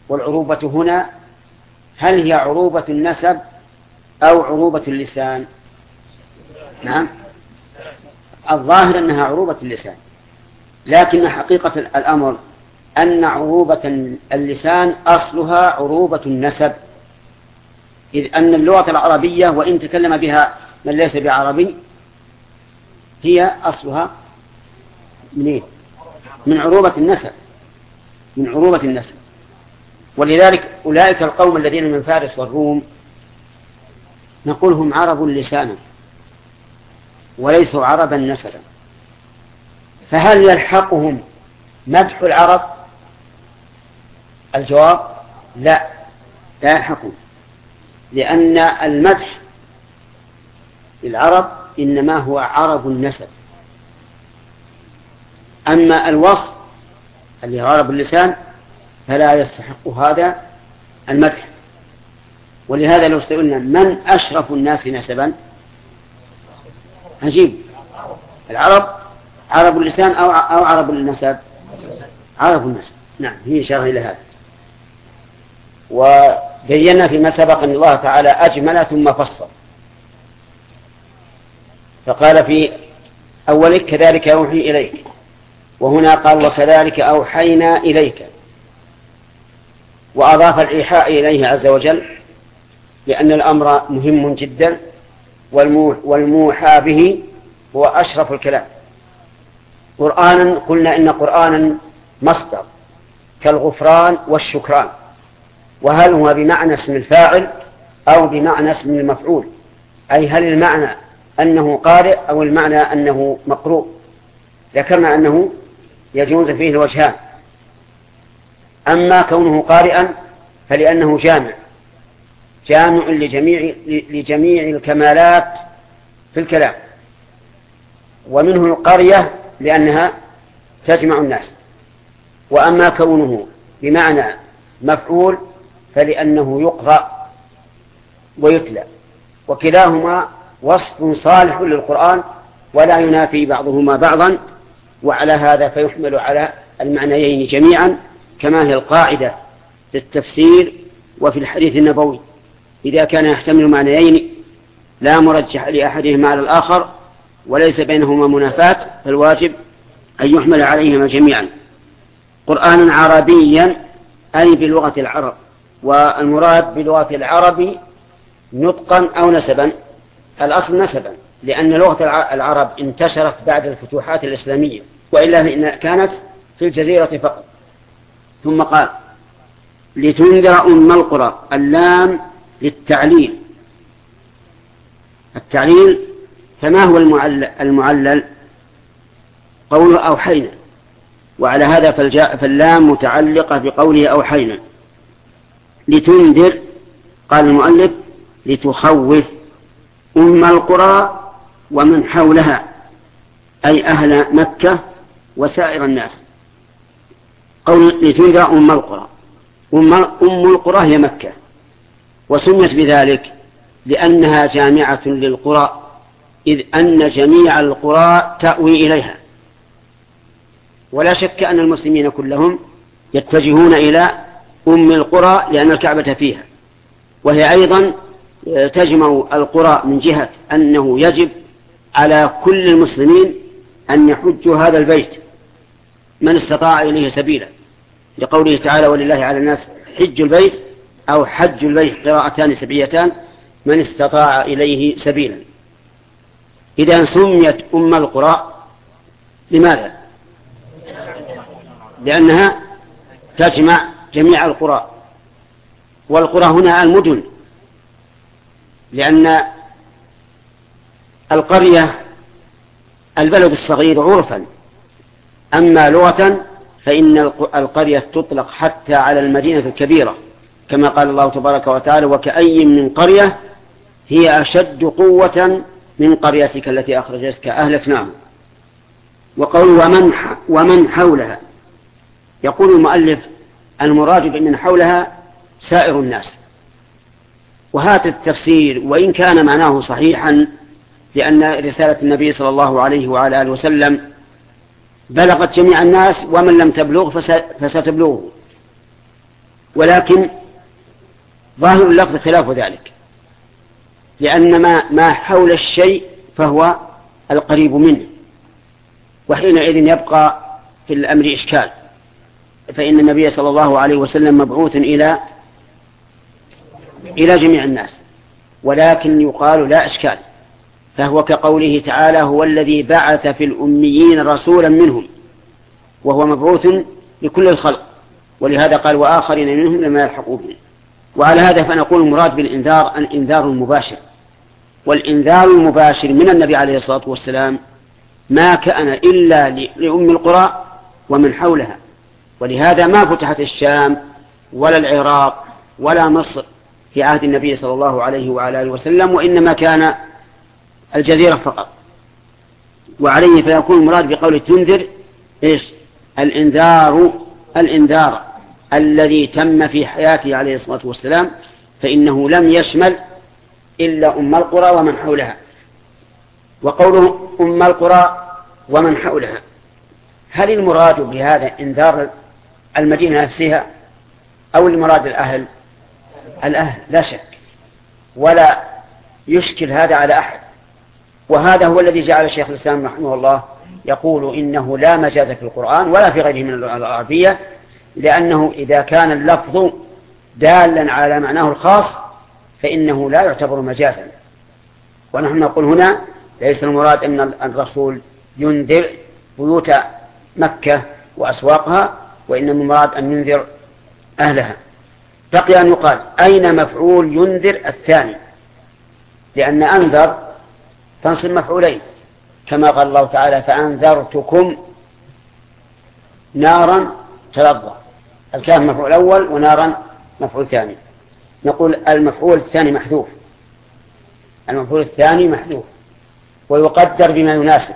والعروبة هنا هل هي عروبة النسب أو عروبة اللسان؟ نعم، الظاهر أنها عروبة اللسان، لكن حقيقة الأمر أن عروبة اللسان أصلها عروبة النسب، إذ أن اللغة العربية وإن تكلم بها من ليس بعربي هي أصلها من عروبة النسب، من عروبة النسب. ولذلك أولئك القوم الذين من فارس والروم نقول هم عرب لسانا وليسوا عربا نسبا، فهل يلحقهم مدح العرب؟ الجواب لا يلحقهم، لأن المدح للعرب إنما هو عرب النسب، أما الوصف اللي هو عرب اللسان فلا يستحق هذا المدح. ولهذا لو سئلنا من أشرف الناس نسبا أجيب العرب، عرب اللسان أو عرب النسب؟ عرب النسب. نعم، هي إشارة إلى هذا. وبينا فيما سبق أن الله تعالى أجمل ثم فصل، فقال في أولك كذلك يوحي إليك، وهنا قال وكذلك أوحينا إليك، وأضاف الإيحاء إليه عز وجل لأن الأمر مهم جدا، والموحى به هو أشرف الكلام. قرآنا قلنا إن قرآنا مصدر كالغفران والشكران، وهل هو بمعنى اسم الفاعل أو بمعنى اسم المفعول؟ أي هل المعنى أنه قارئ أو المعنى أنه مقروء؟ ذكرنا أنه يجوز فيه الوجهان، أما كونه قارئا فلأنه جامع لجميع الكمالات في الكلام، ومنه القرية لأنها تجمع الناس. وأما كونه بمعنى مفعول فلأنه يقرأ ويتلى، وكلاهما وصف صالح للقرآن ولا ينافي بعضهما بعضا، وعلى هذا فيحمل على المعنيين جميعا، كما هي القاعدة في التفسير وفي الحديث النبوي، إذا كان يحتمل معنيين لا مرجح لأحدهما على الآخر وليس بينهما منافاة فالواجب أن يحمل عليهما جميعا. قرآنا عربيا أي بلغة العرب، والمراد بلغة العرب نطقا أو نسبا؟ الأصل نسبا، لأن لغة العرب انتشرت بعد الفتوحات الإسلامية، وإلا فإن كانت في الجزيرة فقط. ثم قال لتنذر أم القرى، اللام للتعليل. التعليل فما هو المعلل؟ قوله أوحينا، وعلى هذا فاللام متعلقة بقوله أوحينا. لتنذر قال المؤلف لتخوف أم القرى ومن حولها، أي أهل مكة وسائر الناس. قول لتنذر أم القرى، أم القرى هي مكة، وسميت بذلك لأنها جامعة للقرى، إذ أن جميع القرى تأوي إليها، ولا شك أن المسلمين كلهم يتجهون إلى أم القرى لأن الكعبة فيها، وهي أيضا تجمع القرى من جهة أنه يجب على كل المسلمين أن يحجوا هذا البيت من استطاع إليه سبيلا، لقوله تعالى ولله على الناس حج البيت أو حج البيت، قراءتان سبعيتان، من استطاع إليه سبيلا. إذا سميت أم القرى لماذا؟ لأنها تجمع جميع القرى، والقرى هنا المدن، لأن القرية البلد الصغير عرفا، أما لغة فإن القرية تطلق حتى على المدينة الكبيرة، كما قال الله تبارك وتعالى وكأي من قرية هي أشد قوة من قريتك التي أخرجتك أهلكناهم. وقول ومن حولها، يقول المؤلف المراد بمن حولها سائر الناس، وهذا التفسير وإن كان معناه صحيحا، لأن رسالة النبي صلى الله عليه وعلى آله وسلم بلغت جميع الناس، ومن لم تبلغ فستبلغه، ولكن ظاهر اللفظ خلاف ذلك، لأن ما حول الشيء فهو القريب منه، وحينئذ يبقى في الأمر إشكال، فإن النبي صلى الله عليه وسلم مبعوث إلى جميع الناس، ولكن يقال لا إشكال، فهو كقوله تعالى: هو الذي بعث في الأميين رسولا منهم، وهو مبعوث لكل الخلق، ولهذا قال: وآخرين منهم لما يلحقوا بهم. وعلى هذا فنقول المراد بالإنذار الإنذار المباشر، والإنذار المباشر من النبي عليه الصلاة والسلام ما كان إلا لأم القرى ومن حولها، ولهذا ما فتحت الشام ولا العراق ولا مصر في عهد النبي صلى الله عليه وعلى آله وسلم، وإنما كان الجزيرة فقط. وعليه فيكون المراد بقول تنذر إيش؟ الإنذار الذي تم في حياته عليه الصلاة والسلام، فإنه لم يشمل إلا أم القرى ومن حولها. وقوله أم القرى ومن حولها، هل المراد بهذا إنذار المدينة نفسها أو المراد الأهل لا شك، ولا يشكل هذا على أحد. وهذا هو الذي جعل الشيخ الإسلام رحمه الله يقول إنه لا مجاز في القرآن ولا في غيره من العربية، لأنه إذا كان اللفظ دالا على معناه الخاص فإنه لا يعتبر مجازا. ونحن نقول هنا ليس المراد أن الرسول ينذر بيوت مكة وأسواقها، وإنما المراد أن ينذر أهلها. بقي أن يقال أين مفعول ينذر الثاني، لأن أنذر تنصب مفعولين، كما قال الله تعالى: فأنذرتكم نارا تلظى. الكاف مفعول أول ونارا مفعول ثاني. نقول المفعول الثاني محذوف، المفعول الثاني محذوف ويقدر بما يناسب.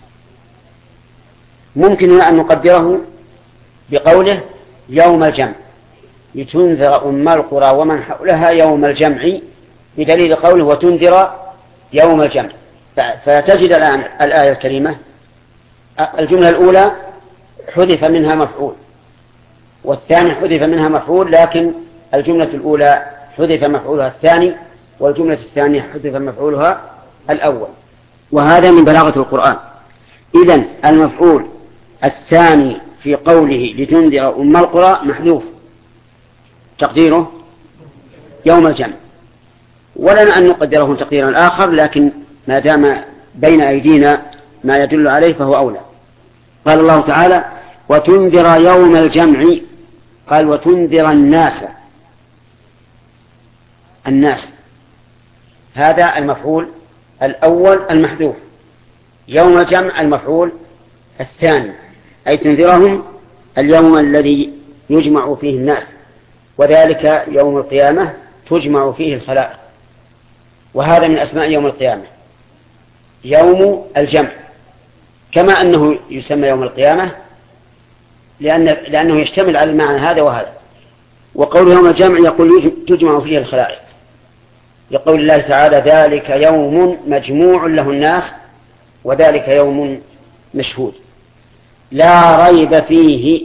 ممكن أن نقدره بقوله يوم الجمع، لتنذر أم القرى ومن حولها يوم الجمع، بدليل قوله وتنذر يوم الجمع. فتجد الآن الآية الكريمة الجملة الأولى حذف منها مفعول، والثاني حذف منها مفعول، لكن الجملة الأولى حذف مفعولها الثاني، والجملة الثانية حذف مفعولها الأول. وهذا من بلاغة القرآن. إذن المفعول الثاني في قوله لتنذر أم القرى محذوف، تقديره يوم الجمع، ولنا أن نقدره تقديرا آخر، لكن ما دام بين أيدينا ما يدل عليه فهو أولى. قال الله تعالى وتنذر يوم الجمع، قال وتنذر الناس. هذا المفعول الأول المحذوف، يوم الجمع المفعول الثاني، أي تنذرهم اليوم الذي يجمع فيه الناس، وذلك يوم القيامة تجمع فيه الخلائق. وهذا من أسماء يوم القيامة يوم الجمع، كما أنه يسمى يوم القيامة لأنه يشتمل على المعنى هذا وهذا. وقول يوم الجمع يقول تجمع فيه الخلائق، يقول الله تعالى ذلك يوم مجموع له الناس وذلك يوم مشهود. لا ريب فيه،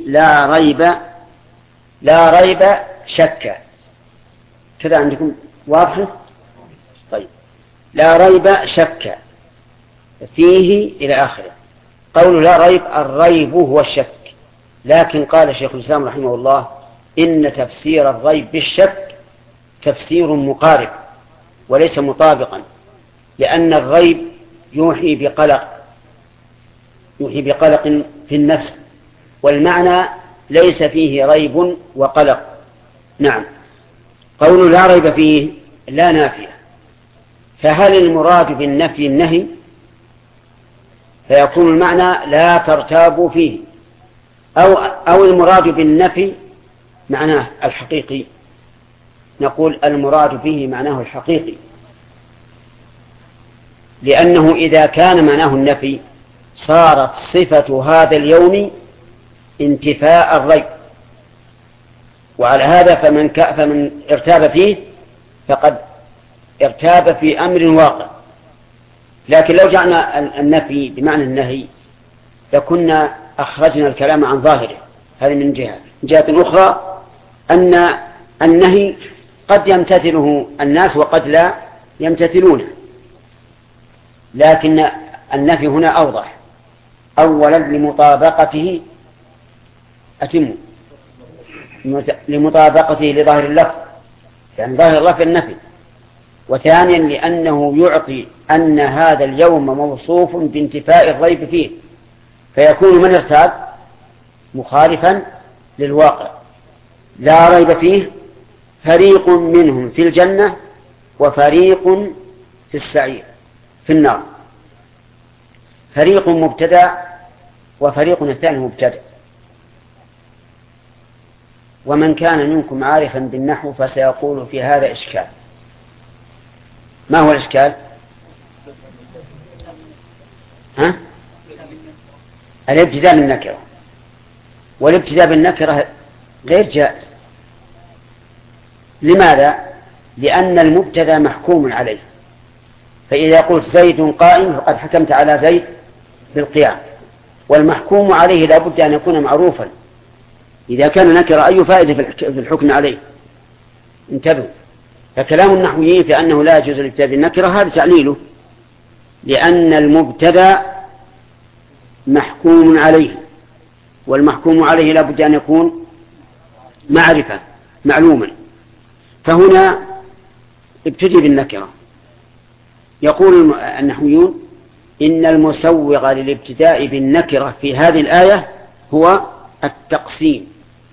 لا ريب شك، كذا عندكم واضح؟ طيب، لا ريب شك فيه إلى آخره. قول لا ريب، الريب هو الشك، لكن قال شيخ الإسلام رحمه الله إن تفسير الريب بالشك تفسير مقارب وليس مطابقا، لأن الريب يوحي بقلق في النفس، والمعنى ليس فيه ريب وقلق. نعم، قول لا ريب فيه لا نافية، فهل المراد بالنفي النهي؟ فيكون المعنى لا ترتابوا فيه، أو المراد بالنفي معناه الحقيقي؟ نقول المراد به معناه الحقيقي، لأنه إذا كان معناه النفي صارت صفة هذا اليوم انتفاء الريب، وعلى هذا فمن ارتاب فيه فقد ارتاب في أمر واقع. لكن لو جعلنا النفي بمعنى النهي لكنا أخرجنا الكلام عن ظاهره. هذه من جهة أخرى أن النهي قد يمتثله الناس وقد لا يمتثلونه، لكن النفي هنا أوضح. أولا لمطابقته لمطابقته لظاهر اللفظ، يعني ظاهر اللفظ النفي. وثانيا لأنه يعطي أن هذا اليوم موصوف بانتفاء الريب فيه، فيكون من ارتاب مخالفا للواقع لا ريب فيه. فريق منهم في الجنة وفريق في السعير في النار. فريق مبتدأ وفريق الثاني مبتدأ. ومن كان منكم عارفا بالنحو فسيقول في هذا إشكال. ما هو الإشكال؟ الابتداء بالنكرة، والابتداء بالنكرة غير جائز. لماذا؟ لأن المبتدأ محكوم عليه، فإذا قلت زيد قائم فقد حكمت على زيد بالقيام، والمحكوم عليه لا بد أن يكون معروفا. إذا كان نكر أي فائدة في الحكم عليه؟ انتبهوا. فكلام النحويين في أنه لا يجوز الابتداء بالنكرة هذا تعليله، لأن المبتدأ محكوم عليه، والمحكوم عليه لا بد أن يكون معرفة معلوما. فهنا ابتدي بالنكرة. يقول النحويون إن المسوغ للابتداء بالنكرة في هذه الآية هو التقسيم.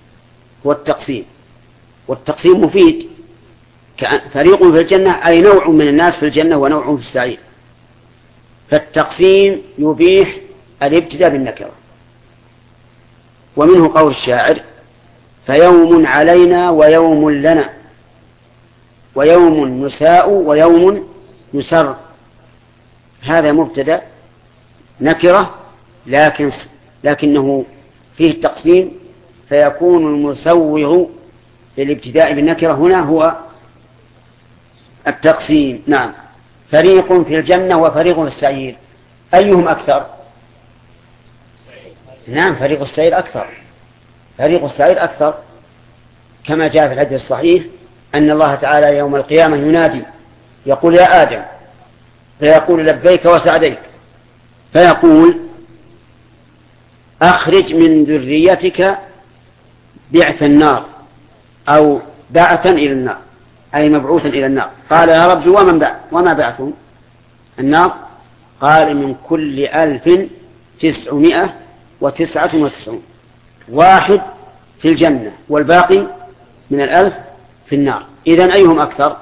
والتقسيم مفيد. فريق في الجنة أي نوع من الناس في الجنة ونوع في السعير، فالتقسيم يبيح الابتداء بالنكرة. ومنه قول الشاعر فيوم علينا ويوم لنا ويوم نساء ويوم نسر. هذا مبتدأ نكرة لكنه فيه التقسيم، فيكون المسوغ للابتداء بالنكرة هنا هو التقسيم. نعم. فريق في الجنة وفريق في السعير، أيهم أكثر؟ نعم، فريق السعير أكثر. فريق السعير أكثر، كما جاء في الحديث الصحيح أن الله تعالى يوم القيامة ينادي يقول يا آدم، فيقول لبيك وسعديك، فيقول أخرج من ذريتك بعث النار، أو بعثا إلى النار، أي مبعوثا إلى النار. قال يا رب وما بعثهم؟ النار. قال من كل 1999 واحد في الجنة والباقي من 1000 في النار. إذن أيهم أكثر؟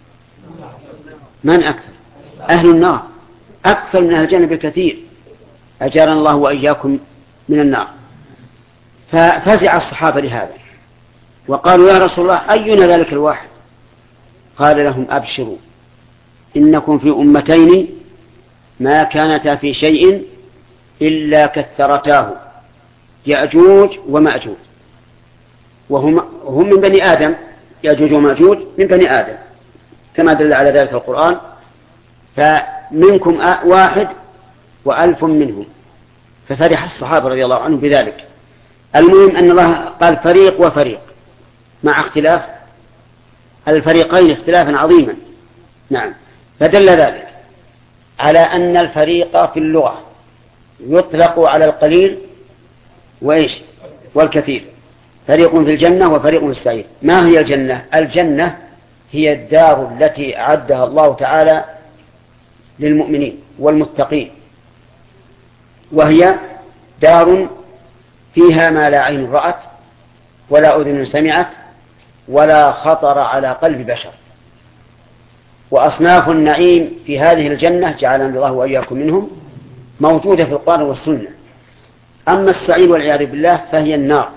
من أكثر؟ أهل النار أكثر من أهل الجنة بكثير، أجارنا الله وإياكم من النار. ففزع الصحابة لهذا وقالوا يا رسول الله أينا ذلك الواحد؟ قال لهم أبشروا إنكم في أمتين ما كانتا في شيء إلا كثرتاه، يأجوج ومأجوج، وهم من بني آدم. يأجوج ومأجوج من بني آدم كما دل على ذلك القرآن. فمنكم واحد و1000 منهم. ففرح الصحابة رضي الله عنهم بذلك. المهم أن الله قال فريق وفريق مع اختلاف الفريقين اختلافا عظيما. نعم. فدل ذلك على أن الفريق في اللغة يطلق على القليل والكثير. فريق في الجنة وفريق في السعير. ما هي الجنة؟ الجنة هي الدار التي أعدها الله تعالى للمؤمنين والمتقين، وهي دار فيها ما لا عين رأت ولا أذن سمعت ولا خطر على قلب بشر. وأصناف النعيم في هذه الجنة جعلنا الله وإياكم منهم موجودة في القرآن والسنة. أما السعير والعياذ بالله فهي النار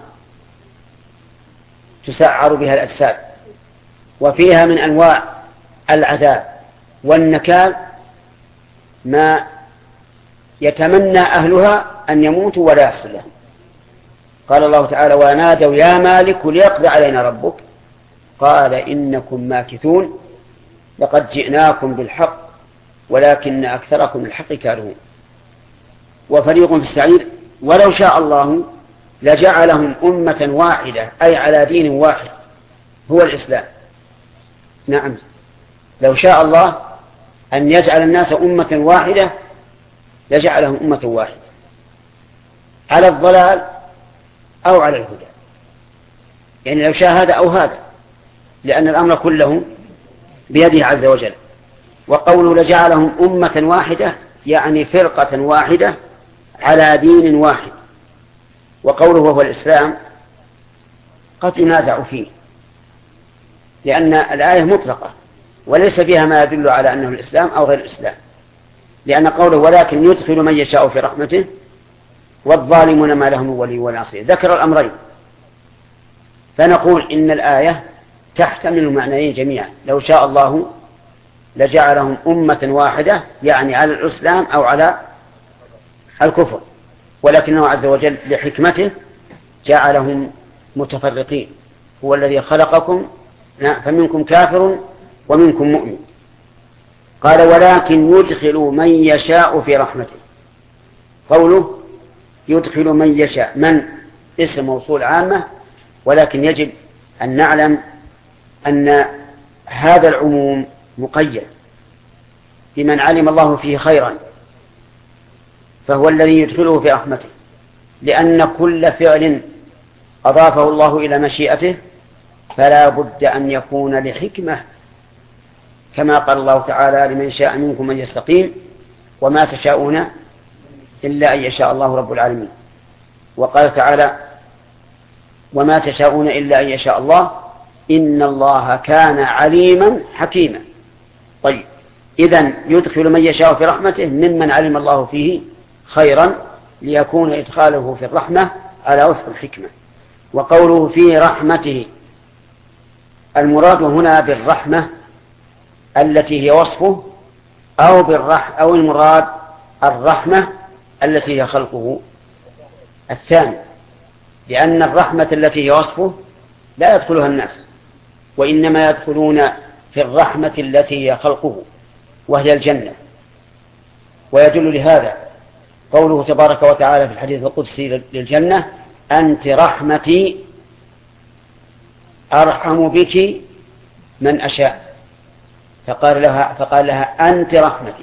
تسعر بها الأجساد، وفيها من أنواع العذاب والنكال ما يتمنى أهلها أن يموتوا ولا يحصل لهم. قال الله تعالى ونادوا يا مالك ليقضي علينا ربك قال إنكم ماكثون لقد جئناكم بالحق ولكن أكثركم الحق كارهون. وفريق في السعير ولو شاء الله لجعلهم أمة واحدة أي على دين واحد هو الإسلام. نعم، لو شاء الله أن يجعل الناس أمة واحدة لجعلهم أمة واحدة على الضلال أو على الهدى، يعني لو شاء هذا أو هذا، لأن الأمر كله بيده عز وجل. وقوله لجعلهم أمة واحدة يعني فرقة واحدة على دين واحد. وقوله وهو الإسلام قد ينازع فيه، لأن الآية مطلقة وليس فيها ما يدل على أنه الإسلام أو غير الإسلام، لأن قوله ولكن يدخل من يشاء في رحمته والظالمون ما لهم ولي ولا نصير ذكر الأمرين. فنقول إن الآية تحتمل المعنيين جميعا، لو شاء الله لجعلهم أمة واحدة يعني على الإسلام أو على الكفر، ولكنه عز وجل لحكمته جعلهم متفرقين. هو الذي خلقكم فمنكم كافر ومنكم مؤمن. قال ولكن يدخل من يشاء في رحمته. قوله يدخل من يشاء، من اسم موصول عامة، ولكن يجب أن نعلم أن هذا العموم مقيد بمن علم الله فيه خيرا، فهو الذي يدخله في رحمته، لأن كل فعل أضافه الله إلى مشيئته فلا بد أن يكون لحكمة، كما قال الله تعالى لمن شاء منكم من يستقيم وما تشاءون إلا أن يشاء الله رب العالمين. وقال تعالى وما تشاءون إلا أن يشاء الله إن الله كان عليما حكيما. طيب، إذن يدخل من يشاء في رحمته ممن علم الله فيه خيرا ليكون إدخاله في الرحمة على وفق الحكمة. وقوله في رحمته المراد هنا بالرحمة التي هي وصفه أو المراد الرحمة التي هي خلقه الثاني، لأن الرحمة التي هي وصفه لا يدخلها الناس، وإنما يدخلون في الرحمة التي هي خلقه وهي الجنة. ويدل لهذا قوله تبارك وتعالى في الحديث القدسي للجنة أنت رحمتي أرحم بك من أشاء، فقال لها أنت رحمتي.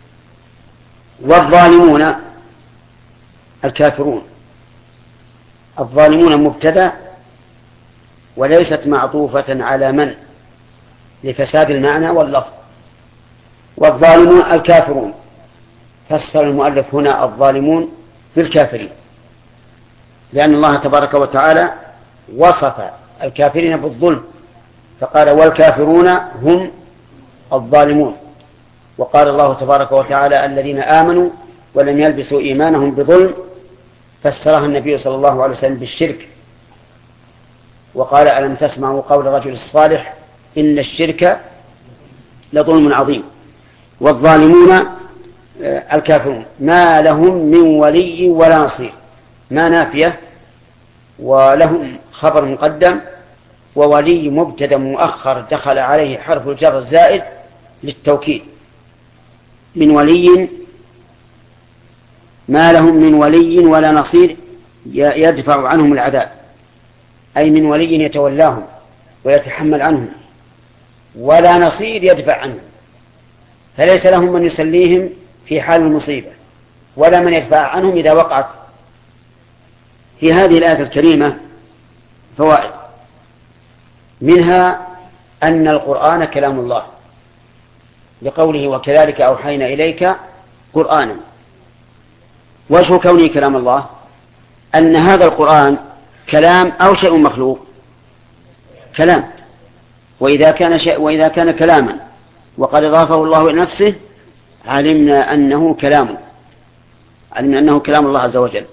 والظالمون الكافرون، الظالمون مبتدأ وليست معطوفة على من لفساد المعنى واللفظ. والظالمون الكافرون، فسر المؤلف هنا الظالمون بالكافرين، لأن الله تبارك وتعالى وصف الكافرين بالظلم فقال والكافرون هم الظالمون. وقال الله تبارك وتعالى الذين آمنوا ولم يلبسوا إيمانهم بظلم، فسرها النبي صلى الله عليه وسلم بالشرك، وقال ألم تسمعوا قول الرجل الصالح إن الشرك لظلم عظيم. والظالمون الكافرون ما لهم من ولي ولا نصير، ما نافية ولهم خبر مقدم، وولي مبتدا مؤخر دخل عليه حرف الجر الزائد للتوكيد. من ولي ما لهم من ولي ولا نصير يدفع عنهم العذاب، أي من ولي يتولاهم ويتحمل عنهم، ولا نصير يدفع عنهم، فليس لهم من يسليهم في حال المصيبة ولا من يدفع عنهم إذا وقعت. في هذه الآية الكريمة فوائد، منها أن القرآن كلام الله لقوله وكذلك أوحينا إليك قرآنا. وجه كونه كلام الله أن هذا القرآن كلام أو شيء مخلوق، كلام، وإذا كان كلاما وقد أضافه الله إلى نفسه علمنا أنه كلام الله عز وجل.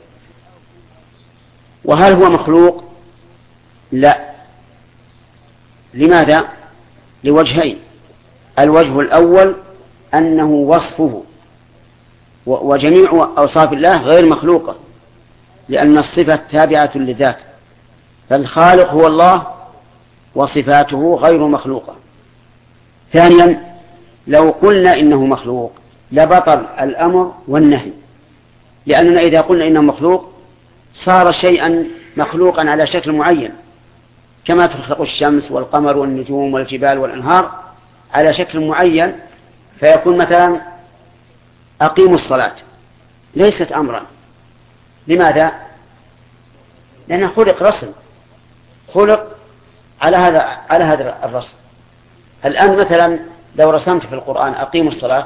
وهل هو مخلوق؟ لا. لماذا؟ لوجهين. الوجه الأول أنه وصفه، وجميع أوصاف الله غير مخلوقة، لأن الصفة تابعة للذات، فالخالق هو الله وصفاته غير مخلوقة. ثانيا لو قلنا إنه مخلوق لبطل الأمر والنهي، لأننا إذا قلنا إنه مخلوق صار شيئا مخلوقا على شكل معين، كما تخلق الشمس والقمر والنجوم والجبال والأنهار على شكل معين، فيكون مثلا أقيموا الصلاة، ليست أمرا. لماذا؟ لأنه خلق رسم، خلق على هذا الرسم. الآن مثلا لو رسمت في القرآن أقيموا الصلاة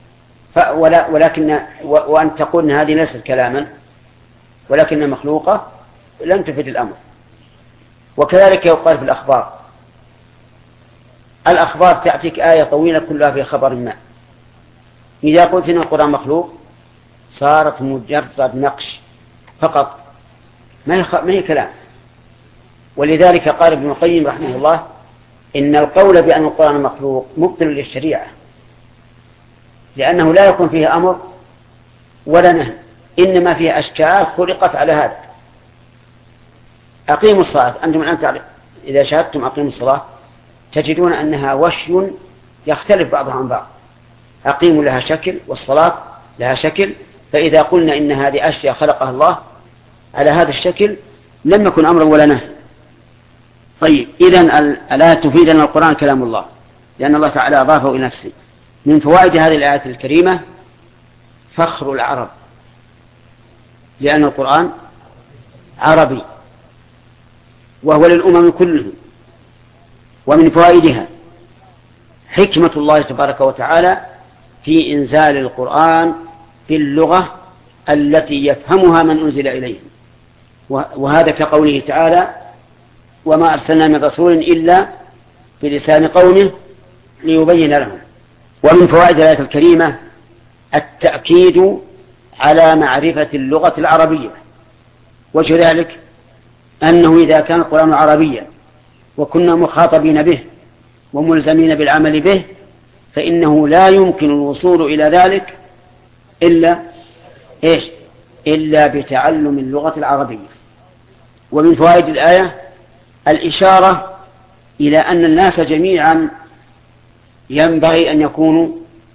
وأن تقول إن هذه ليست كلاما ولكنها مخلوقة، لم تفد الأمر. وكذلك يقال في الأخبار تأتيك آية طويلة كلها في خبر ما، إذا قلت إن القرآن مخلوق صارت مجرد نقش فقط، ما هي كلام. ولذلك قال ابن القيم رحمه الله إن القول بأن القرآن مخلوق مبطل للشريعة، لأنه لا يكون فيه أمر ولا نهي، إنما فيه أشكال خلقت على هذا. أقيموا الصلاة، أنتم الآن إذا شاهدتم أقيموا الصلاة تجدون أنها وشي يختلف بعضها عن بعض. أقيموا لها شكل والصلاة لها شكل، فإذا قلنا إن هذه أشياء خلقها الله على هذا الشكل لم يكن أمرا ولا نهي. طيب، إذن الآية تفيد أن القرآن كلام الله، لأن الله تعالى أضافه إلى نفسه. من فوائد هذه الآية الكريمة فخر العرب، لأن القرآن عربي وهو للأمم كلهم. ومن فوائدها حكمة الله تبارك وتعالى في إنزال القرآن باللغة التي يفهمها من أنزل إليه، وهذا كقوله تعالى وما أرسلنا من رسول إلا بلسان قومه ليبين لهم. ومن فوائد الآية الكريمة التأكيد على معرفة اللغة العربية، وجه ذلك أنه إذا كان القرآن عربيا وكنا مخاطبين به وملزمين بالعمل به فإنه لا يمكن الوصول إلى ذلك إلا بتعلم اللغة العربية. ومن فوائد الآية الإشارة إلى أن الناس جميعا ينبغي أن يكونوا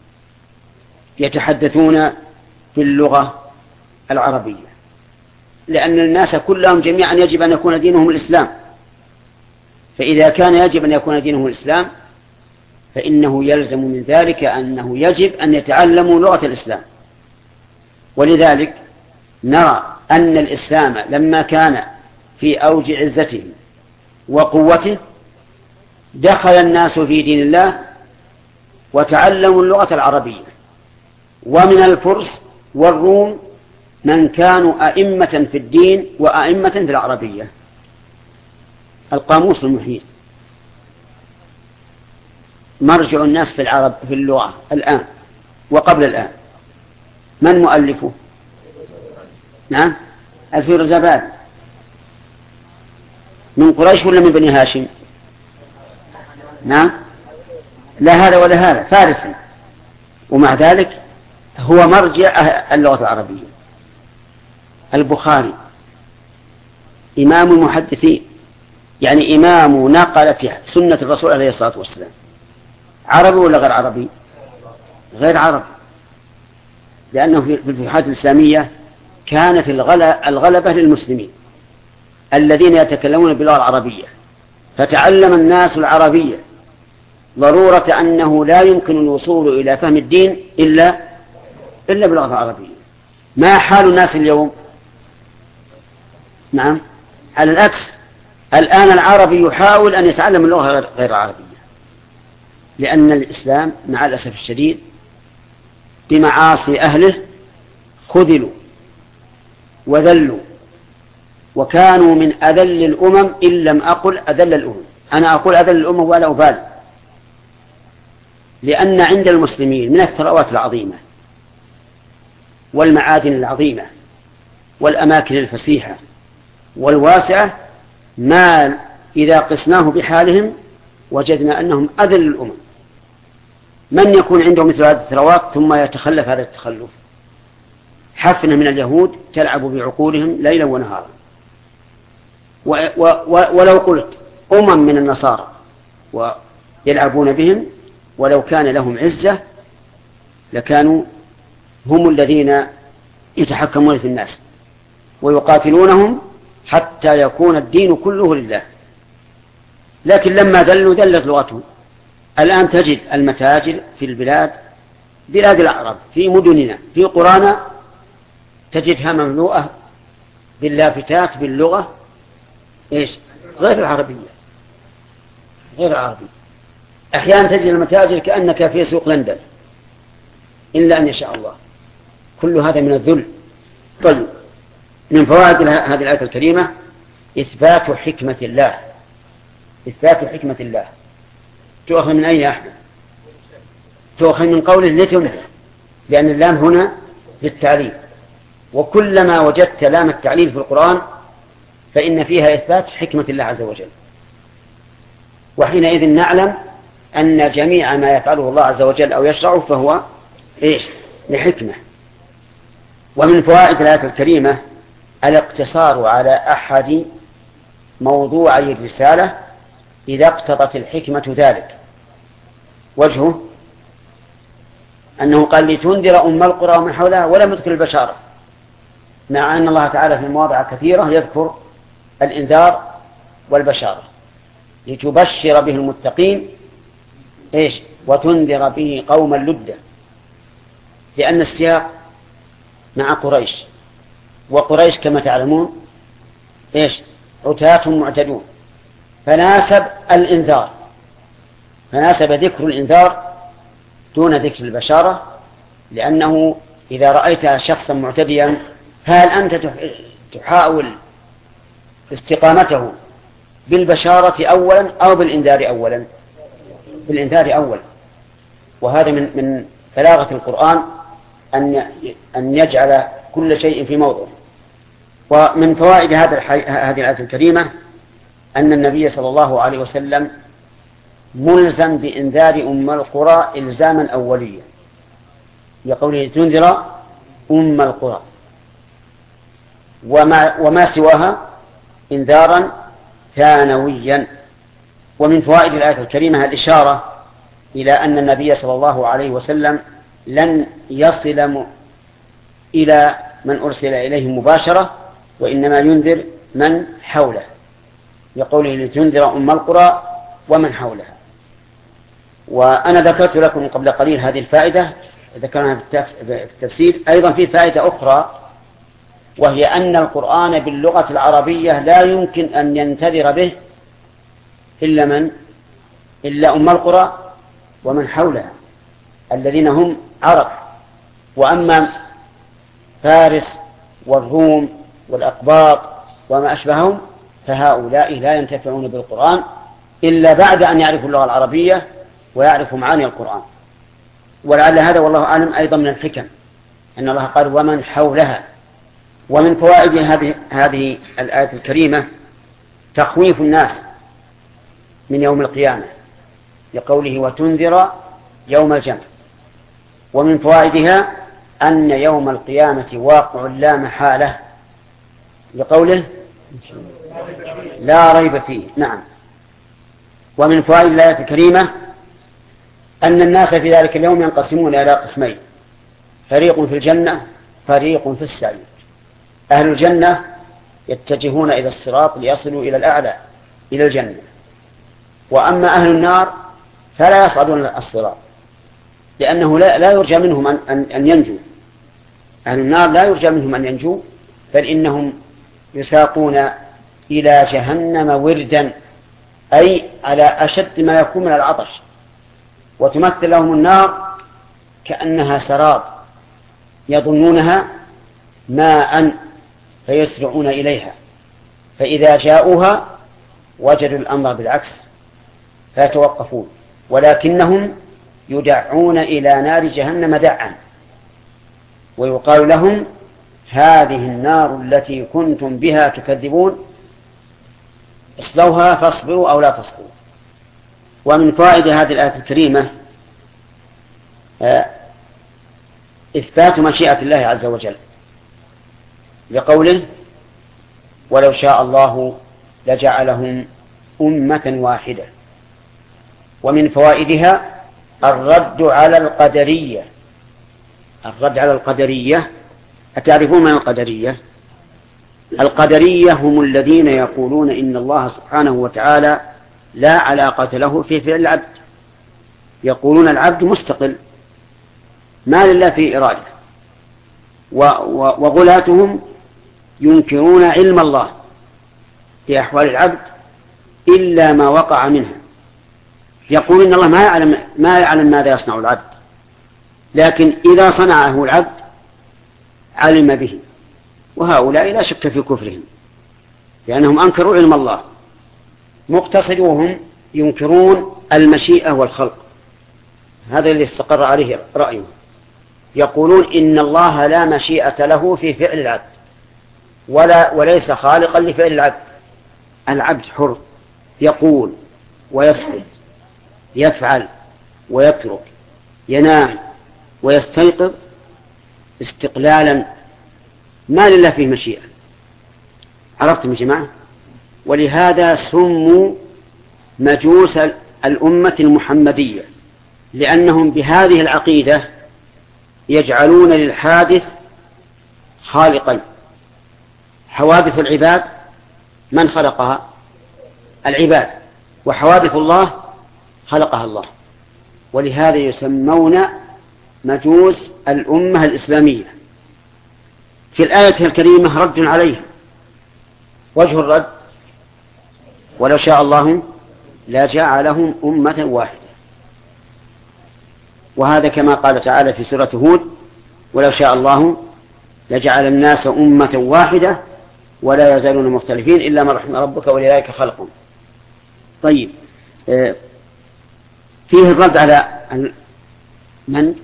يتحدثون باللغة العربية، لأن الناس كلهم جميعا يجب أن يكون دينهم الإسلام، فإذا كان يجب أن يكون دينهم الإسلام فإنه يلزم من ذلك أنه يجب أن يتعلموا لغة الإسلام. ولذلك نرى أن الإسلام لما كان في أوج عزته وقوته دخل الناس في دين الله وتعلموا اللغة العربية. ومن الفرس والروم من كانوا أئمة في الدين وأئمة في العربية. القاموس المحيط مرجع الناس في اللغة الآن وقبل الآن، من مؤلفه؟ نعم، الفيروزاباد. من قريش ولا من بني هاشم؟ نعم، لا هذا ولا هذا، فارسي، ومع ذلك هو مرجع اللغة العربية. البخاري إمام المحدثين، يعني إمام نقلة سنة الرسول عليه الصلاة والسلام، عربي ولا غير عربي؟ غير عربي، لأنه في الفتوحات الإسلامية كانت الغلبة للمسلمين الذين يتكلمون باللغة العربية، فتعلم الناس العربية، ضرورة أنه لا يمكن الوصول إلى فهم الدين إلا باللغة العربية. ما حال الناس اليوم؟ نعم، على العكس، الآن العربي يحاول أن يتعلم اللغة غير العربية، لأن الإسلام مع الأسف الشديد بمعاصي أهله خذلوا وذلوا، وكانوا من أذل الأمم إن لم أقل أذل الأمم. أنا أقول أذل الأمم ولا أبالي، لأن عند المسلمين من الثروات العظيمة والمعادن العظيمة والأماكن الفسيحة والواسعة ما إذا قسناه بحالهم وجدنا أنهم أذل الأمم. من يكون عنده مثل هذه الثروات ثم يتخلف هذا التخلف؟ حفنة من اليهود تلعب بعقولهم ليلا ونهارا. ولو قلت من النصارى ويلعبون بهم، ولو كان لهم عزة لكانوا هم الذين يتحكمون في الناس ويقاتلونهم حتى يكون الدين كله لله. لكن لما دلوا دلت لغتهم. الآن تجد المتاجر في بلاد العرب، في مدننا، في قرانا، تجدها مملوءة باللافتات باللغة غير العربية. أحيانا تجد المتاجر كأنك في سوق لندن، إلا أن يشاء الله. كل هذا من الذل. طيب، من فوائد هذه الآية الكريمة إثبات حكمة الله. تؤخذ من أين يا أحمد؟ تؤخذ من قوله لتنذر، لأن اللام هنا للتعليل، وكلما وجدت لام التعليل في القرآن فإن فيها إثبات حكمة الله عز وجل، وحينئذ نعلم أن جميع ما يفعله الله عز وجل أو يشرعه فهو لحكمة. ومن فوائد الآية الكريمة الاقتصار على أحد موضوعي الرسالة إذا اقتضت الحكمة ذلك. وجهه أنه قال لتنذر أم القرى ومن حولها ولم يذكر البشارة، مع أن الله تعالى في مواضع كثيرة يذكر الإنذار والبشارة، لتبشر به المتقين وتنذر به قوما لدا، لأن السياق مع قريش، وقريش كما تعلمون عتاة معتدون، فناسب ذكر الإنذار دون ذكر البشارة، لأنه إذا رأيت شخصا معتديا هل أنت تحاول استقامته بالبشارة أولا أو بالإنذار أولا؟ بالإنذار أولا. وهذا من بلاغة القرآن أن يجعل كل شيء في موضعه. ومن فوائد هذه الآية الكريمة أن النبي صلى الله عليه وسلم ملزم بإنذار أم القرى إلزاما أوليا، لقوله تنذر أم القرى، وما سواها إنذارا ثانويا. ومن فوائد الآية الكريمة الإشارة إلى أن النبي صلى الله عليه وسلم لن يصل إلى من أرسل إليه مباشرة، وإنما ينذر من حوله، يقوله لتنذر أم القرى ومن حولها. وأنا ذكرت لكم قبل قليل هذه الفائدة، ذكرنا في التفسير. أيضا في فائدة أخرى، وهي أن القرآن باللغة العربية لا يمكن أن ينتذر به إلا أم القرى ومن حولها الذين هم عرب. وأما فارس والروم والأقباط وما أشبههم فهؤلاء لا ينتفعون بالقرآن إلا بعد أن يعرفوا اللغة العربية ويعرفوا معاني القرآن. ولعل هذا والله أعلم أيضا من الحكم أن الله قال ومن حولها. ومن فوائد هذه الآية الكريمة تخويف الناس من يوم القيامة، لقوله وتنذر يوم الجمع. ومن فوائدها أن يوم القيامة واقع لا محالة، لقوله لا ريب فيه. نعم. ومن فوائد الآية الكريمة أن الناس في ذلك اليوم ينقسمون إلى قسمين، فريق في الجنة فريق في السعير. أهل الجنة يتجهون إلى الصراط ليصلوا إلى الأعلى إلى الجنة، وأما أهل النار فلا يصعدون الصراط، لأنه لا يرجى منهم أن ينجوا. أهل النار لا يرجى منهم أن ينجوا، بل إنهم يساقون إلى جهنم وردا، أي على أشد ما يكون من العطش، وتمثل لهم النار كأنها سراب يظنونها ماء فيسرعون إليها، فإذا جاءوها وجدوا الأمر بالعكس فيتوقفون، ولكنهم يدعون إلى نار جهنم دعا، ويقال لهم هذه النار التي كنتم بها تكذبون اصلوها فاصبروا أو لا تصبروا. ومن فوائد هذه الآية الكريمة إثبات مشيئة الله عز وجل، لقوله ولو شاء الله لجعلهم أمة واحدة. ومن فوائدها الرد على القدرية. أتعرفون من القدرية؟ القدرية هم الذين يقولون إن الله سبحانه وتعالى لا علاقة له في فعل العبد. يقولون العبد مستقل ما لله في إرادة، وغلاتهم ينكرون علم الله في أحوال العبد إلا ما وقع منها. يقول إن الله ما يعلم ماذا يصنع العبد، لكن إذا صنعه العبد علم به. وهؤلاء لا شك في كفرهم لأنهم أنكروا علم الله. مقتصدوهم ينكرون المشيئة والخلق، هذا الذي استقر عليه رأيه. يقولون إن الله لا مشيئة له في فعل العبد وليس خالقا لفعل العبد. العبد حر، يقول ويسكت، يفعل ويترك، ينام ويستيقظ استقلالا، ما لله فيه مشيئة. عرفتم يا جماعة؟ ولهذا سموا مجوس الأمة المحمدية، لأنهم بهذه العقيدة يجعلون للحادث خالقا. حوادث العباد من خلقها؟ العباد، وحوادث الله خلقها الله. ولهذا يسمون مجوس الأمة الإسلامية. في الآية الكريمة رد عليهم. وجه الرد: ولو شاء الله لجعلهم أمة واحدة. وهذا كما قال تعالى في سورة هود: ولو شاء الله لجعل الناس أمة واحدة ولا يزالون مختلفين إلا من رحم ربك ولذلك خلقهم. طيب، فيه الرد على من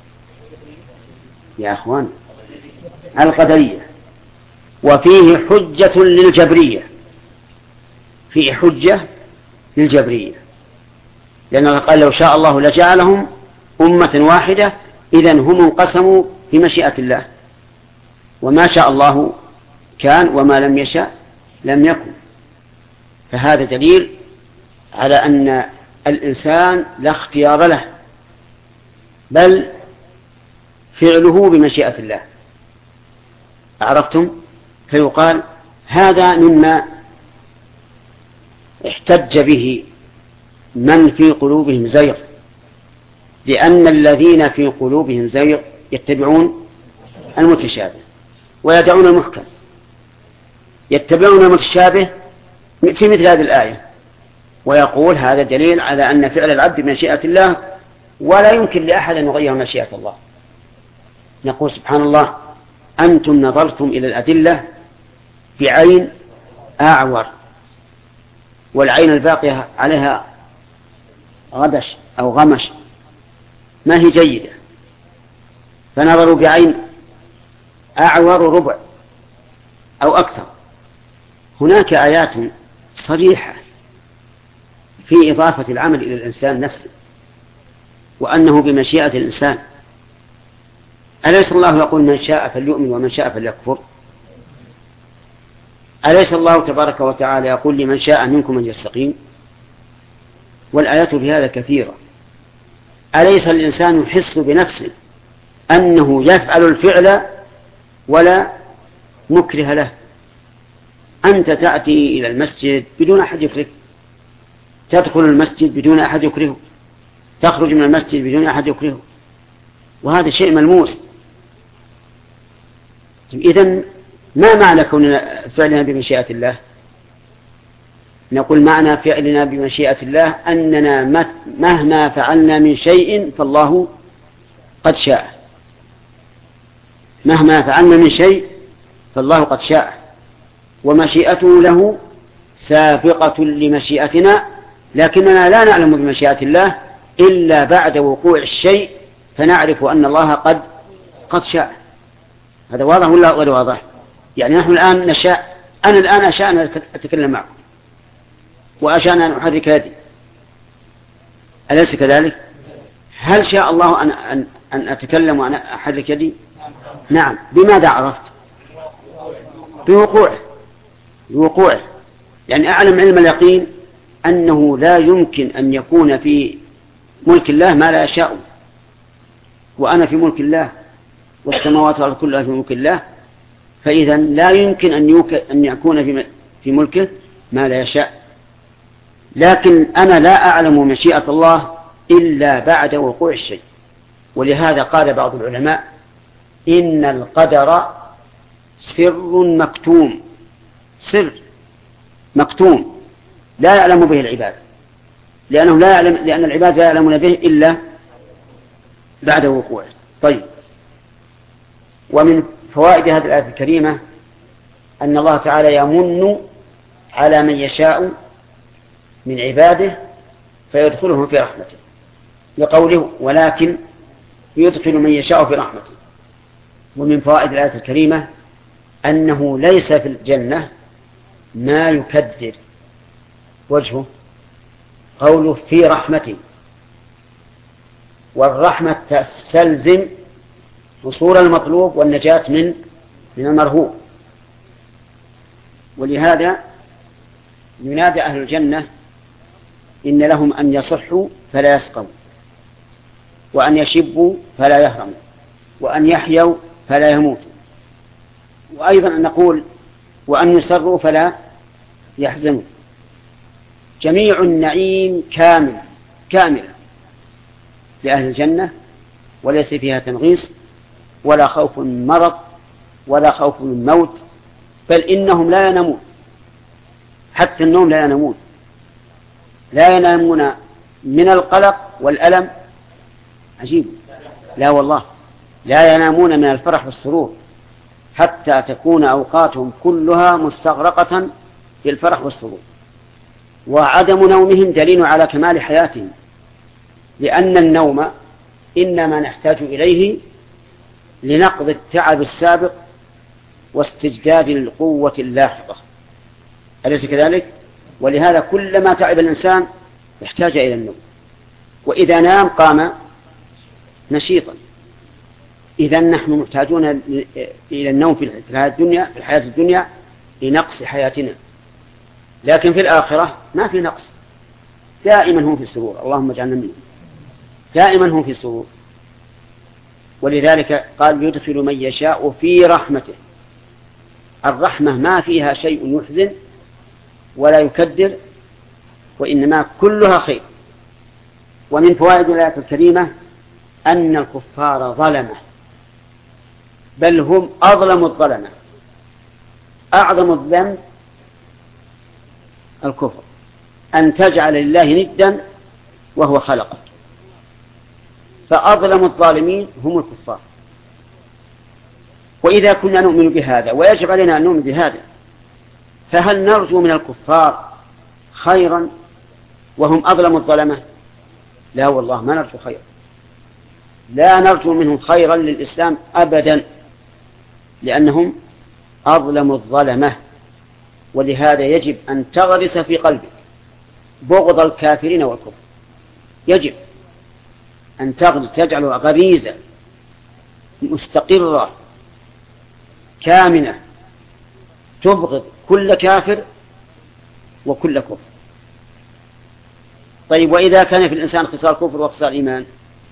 يا أخوان؟ القدرية. وفيه حجة للجبرية، فيه حجة للجبرية، لأن الله قال: لو شاء الله لجعلهم أمة واحدة، إذن هم انقسموا بمشيئة الله، وما شاء الله كان وما لم يشاء لم يكن. فهذا دليل على أن الإنسان لا اختيار له، بل فعله بمشيئة الله. عرفتم؟ فيقال هذا مما احتج به من في قلوبهم زيغ، لأن الذين في قلوبهم زيغ يتبعون المتشابه ويدعون المحكم. يتبعون المتشابه في مثل هذه الآية، ويقول هذا دليل على أن فعل العبد بمشيئة الله، ولا يمكن لأحد أن يغير مشيئة الله. نقول: سبحان الله، أنتم نظرتم إلى الأدلة بعين أعور، والعين الباقية عليها غدش أو غمش، ما هي جيدة، فنظروا بعين أعور ربع أو أكثر. هناك آيات صريحة في إضافة العمل إلى الإنسان نفسه، وأنه بمشيئة الإنسان. أليس الله يقول: من شاء فليؤمن ومن شاء فليكفر؟ أليس الله تبارك وتعالى يقول: لمن شاء منكم أن يستقيم؟ والآيات بهذا كثيرة. أليس الإنسان يحس بنفسه أنه يفعل الفعل ولا مكره له؟ أنت تأتي إلى المسجد بدون أحد يكرهك، تدخل المسجد بدون أحد يكرهك، تخرج من المسجد بدون أحد يكرهك، وهذا شيء ملموس. إذن ما معنى كوننا فعلنا بمشيئة الله؟ نقول: معنى فعلنا بمشيئة الله أننا مهما فعلنا من شيء فالله قد شاء. مهما فعلنا من شيء فالله قد شاء، ومشيئته له سابقة لمشيئتنا، لكننا لا نعلم بمشيئة الله إلا بعد وقوع الشيء فنعرف أن الله قد شاء. هذا واضح ولا غير واضح؟ يعني نحن الآن نشاء، أنا الآن أشاء أن أتكلم معكم، وأشاء أن أحرك يدي، أليس كذلك؟ هل شاء الله أن أتكلم وأن أحرك يدي؟ نعم. بماذا عرفت؟ بوقوعه. يعني أعلم علم اليقين أنه لا يمكن أن يكون في ملك الله ما لا يشاء، وأنا في ملك الله والسماوات والأرض كلها في ملك الله، فإذا لا يمكن أن يكون في ملكه ما لا يشاء. لكن أنا لا أعلم مشيئة الله إلا بعد وقوع الشيء. ولهذا قال بعض العلماء إن القدر سر مكتوم، سر مكتوم لا يعلم به العباد، لأن العباد لا يعلمون به إلا بعد وقوعه. طيب، ومن فوائد هذه الآية الكريمة أن الله تعالى يمن على من يشاء من عباده فيدخلهم في رحمته، لقوله ولكن يدخل من يشاء في رحمته. ومن فوائد الآية الكريمة أنه ليس في الجنة ما يكدر، وجهه قوله في رحمته، والرحمة تستلزم حصول المطلوب والنجاة من المرهوب. ولهذا ينادى أهل الجنة إن لهم أن يصحوا فلا يسقموا، وأن يشبوا فلا يهرموا، وأن يحيوا فلا يموتوا، وأيضا أن نقول وأن يسروا فلا يحزنوا. جميع النعيم كامل لأهل الجنة، وليس فيها تنغيص ولا خوف من مرض ولا خوف من موت، بل إنهم لا ينامون، حتى النوم لا ينامون، لا ينامون من القلق والألم. عجيب، لا والله لا ينامون من الفرح والسرور، حتى تكون أوقاتهم كلها مستغرقة في الفرح والسرور. وعدم نومهم دليل على كمال حياتهم، لأن النوم إنما نحتاج إليه لنقض التعب السابق واستجداد القوة اللاحقة، أليس كذلك؟ ولهذا كلما تعب الإنسان يحتاج إلى النوم، وإذا نام قام نشيطا. إذا نحن محتاجون إلى النوم في الحياة الدنيا لنقص حياتنا، لكن في الآخرة ما في نقص، دائما هم في السرور، اللهم اجعلنا منهم، دائما هم في السرور. ولذلك قال يدخل من يشاء في رحمته. الرحمة ما فيها شيء يحزن ولا يكدر، وإنما كلها خير. ومن فوائد الآية الكريمة أن الكفار ظلمة، بل هم أظلم الظلمة. أعظم الذنب الكفر، أن تجعل لله ندا وهو خلقك. فأظلم الظالمين هم الكفار. وإذا كنا نؤمن بهذا ويجب علينا أن نؤمن بهذا، فهل نرجو من الكفار خيرا وهم أظلم الظلمة؟ لا والله ما نرجو خيرا، لا نرجو منهم خيرا للإسلام أبدا، لأنهم أظلم الظلمة. ولهذا يجب أن تغرس في قلبك بغض الكافرين والكفر، يجب أن تجعل غريزة مستقرة كامنة تبغض كل كافر وكل كفر. طيب، وإذا كان في الإنسان خصال كفر وخصال إيمان،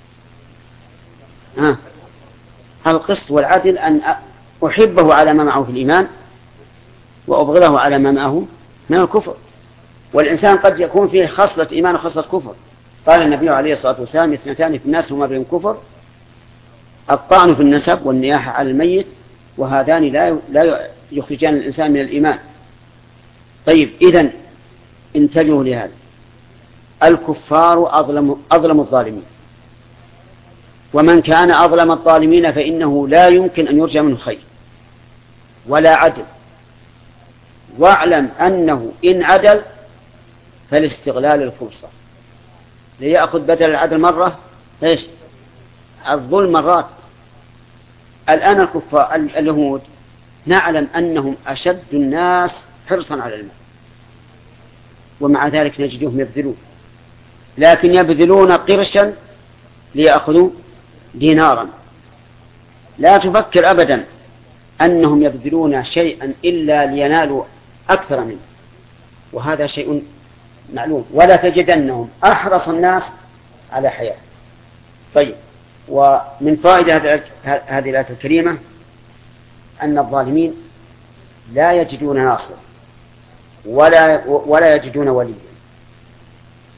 القسط والعدل أن أحبه على ما معه في الإيمان وأبغضه على ما معه من الكفر. والإنسان قد يكون فيه خصلة إيمان وخصلة كفر. قال النبي عليه الصلاة والسلام: اثنتان في الناس هما بهم كفر، الطعن في النسب والنياحة على الميت، وهذان لا يخرجان الإنسان من الإيمان. طيب، إذن انتبهوا لهذا، الكفار أظلم الظالمين، ومن كان أظلم الظالمين فإنه لا يمكن أن يرجى منه خير ولا عدل. واعلم أنه إن عدل فالاستغلال الفرصة، ليأخذ بدل العدل مرة الظلم مرات. الآن الكفار اليهود نعلم أنهم أشد الناس حرصا على المال، ومع ذلك نجدهم يبذلون، لكن يبذلون قرشا ليأخذوا دينارا. لا تفكر أبدا أنهم يبذلون شيئا إلا لينالوا أكثر منه، وهذا شيء معلوم. ولا تجدنهم أحرص الناس على حياة. طيب، ومن فائدة هذه الآية الكريمة أن الظالمين لا يجدون ناصر ولا يجدون وليا،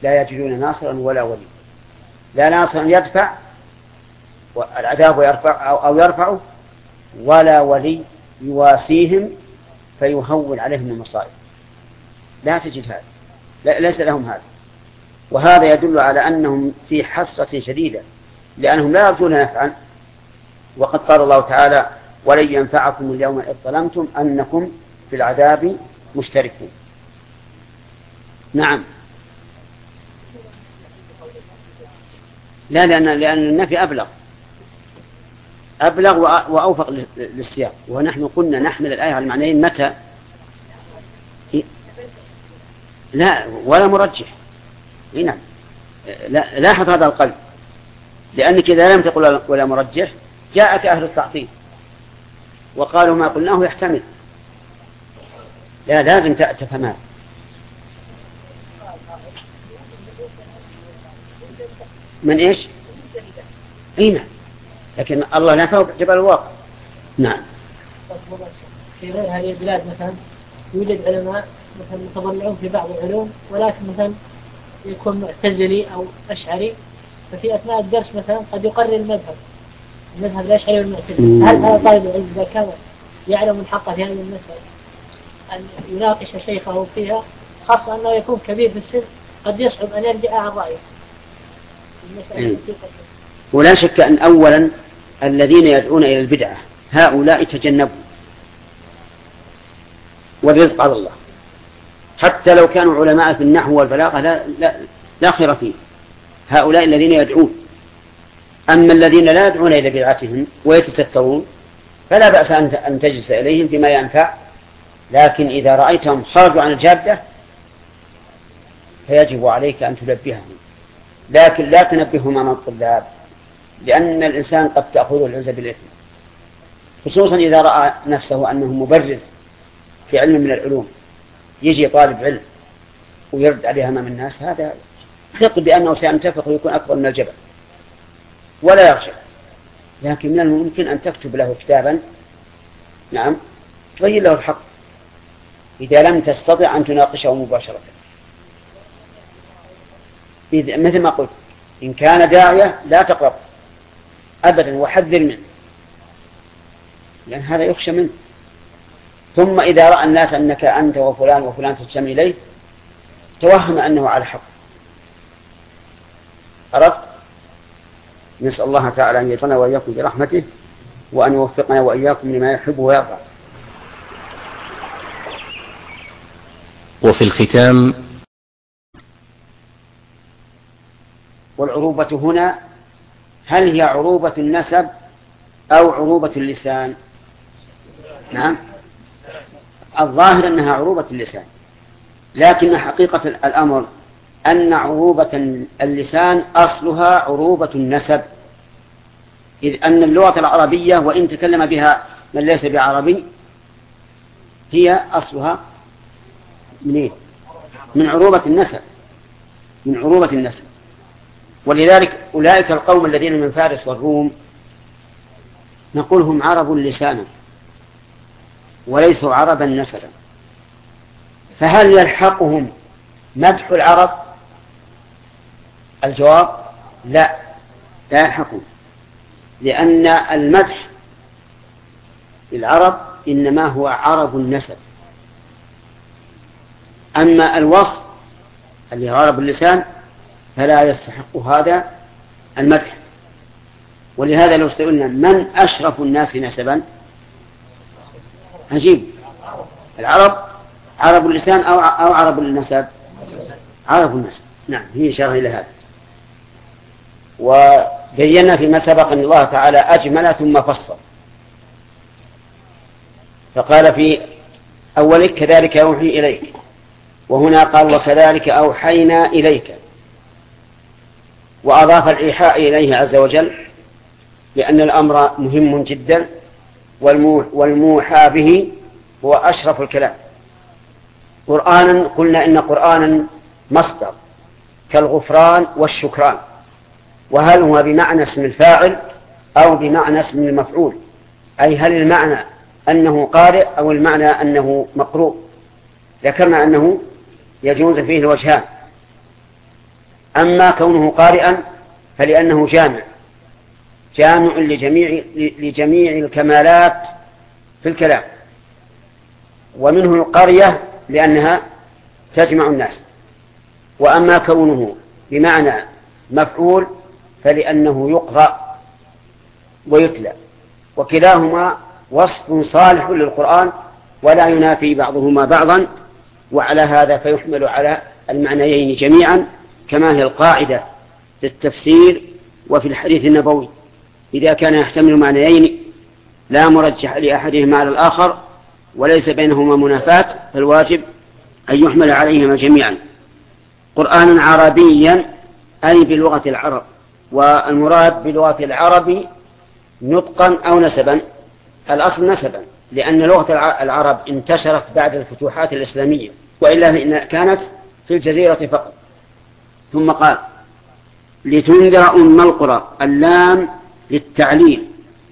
لا يجدون ناصرا ولا ولي، لا ناصرا يدفع العذاب ويرفع أو يرفعه، ولا ولي يواسيهم فيهون عليهم المصائب. لا تجد هذا، ليس لهم هذا. وهذا يدل على أنهم في حسرة شديدة، لأنهم لا يرجون نفعا. وقد قال الله تعالى: ولن ينفعكم اليوم إذ ظلمتم أنكم في العذاب مشتركون. نعم. لا، لأن النفي أبلغ وأوفق للسياق. ونحن قلنا نحمل الآية على المعنيين متى. لا، ولا مرجح. نعم، لاحظ هذا القلب، لأنك إذا لم تقل ولا مرجح جاءك أهل التعطيل وقالوا ما قلناه يحتمل. لا، لازم تفهمها. من إيش؟ نعم، لكن الله نفاه جبل الواقع. نعم. في غير هذه البلاد مثلا يوجد علماء مثلا متضلعون في بعض العلوم، ولكن مثلا يكون معتزلي أو أشعري، ففي أثناء الدرس مثلا قد يقرر المذهب الأشعري والمعتزلي. هل هذا طالب العلم إذا كان يعلم من حقه في هذه المسألة أن يناقش شيخه فيها، خاصة أنه يكون كبير في السن، قد يصعب أن يرجع عن رأيه المسألة. ولا شك أن أولا الذين يدعون إلى البدعة هؤلاء تجنبوا، والرزق على الله. حتى لو كانوا علماء في النحو والبلاغة لا خير فيه، هؤلاء الذين يدعون. أما الذين لا يدعون إلى بدعتهم ويتسترون فلا بأس أن تجلس إليهم فيما ينفع، لكن إذا رأيتهم خرجوا عن الجادة فيجب عليك أن تنبههم، لكن لا تنبههم أمام الطلاب، لأن الإنسان قد تأخذه العزة بالإثم، خصوصا إذا رأى نفسه أنه مبرز في علم من العلوم. يجي طالب علم ويرد عليها أمام الناس، هذا ثق بأنه سينتفخ ويكون أكبر من الجبل ولا يرجع. لكن من الممكن أن تكتب له كتابا، نعم، تبين له الحق إذا لم تستطع أن تناقشه مباشرة. مثل ما قلت، إن كان داعية لا تقرب أبدا وحذر منه، لأن هذا يخشى منه. ثم إذا رأى الناس أنك أنت وفلان وفلان تجتمع إليه توهم أنه على حق. عرفت؟ نسأل الله تعالى أن يجعلنا وإياكم برحمته، وأن يوفقنا وإياكم لما يحب ويرضى. وفي الختام: والعروبة هنا هل هي عروبة النسب أو عروبة اللسان؟ نعم، الظاهر أنها عروبة اللسان، لكن حقيقة الأمر أن عروبة اللسان أصلها عروبة النسب، إذ أن اللغة العربية وإن تكلم بها من ليس بعربي هي أصلها منين؟ من عروبة النسب، من عروبة النسب. ولذلك أولئك القوم الذين من فارس والروم نقول هم عرب لسانا وليسوا عربا نسبا. فهل يلحقهم مدح العرب؟ الجواب لا يلحقهم، لأن المدح للعرب إنما هو عرب النسب، أما الوصف اللي هو عرب اللسان فلا يستحق هذا المدح. ولهذا لو سئلنا من أشرف الناس نسبا نجيب العرب، عرب اللسان أو عرب النسب؟ عرب النسب. نعم، هي إشارة إلى هذا. وبينا فيما سبق أن الله تعالى أجمل ثم فصل، فقال في أوله كذلك يوحي إليك، وهنا قال وكذلك أوحينا إليك، وأضاف الإيحاء إليه عز وجل لأن الأمر مهم جدا، والموحى به هو أشرف الكلام. قرآنا قلنا إن قرآنا مصدر كالغفران والشكران، وهل هو بمعنى اسم الفاعل أو بمعنى اسم المفعول؟ أي هل المعنى أنه قارئ أو المعنى أنه مقروء؟ ذكرنا أنه يجوز فيه الوجهان، أما كونه قارئا فلأنه جامع لجميع الكمالات في الكلام، ومنه القرية لأنها تجمع الناس. وأما كونه بمعنى مفعول فلأنه يقرأ ويتلى، وكلاهما وصف صالح للقرآن ولا ينافي بعضهما بعضا، وعلى هذا فيحمل على المعنيين جميعا، كما هي القاعدة في التفسير وفي الحديث النبوي: إذا كان يحتمل معنيين لا مرجح لأحدهما على الآخر وليس بينهما منافاة فالواجب أن يحمل عليهما جميعا. قرآنا عربيا أي بلغة العرب، والمراد بلغة العرب نطقا أو نسبا. الأصل نسبا، لأن لغة العرب انتشرت بعد الفتوحات الإسلامية، وإلا إن كانت في الجزيرة فقط. ثم قال: لتنذر أم القرى. اللام للتعليل.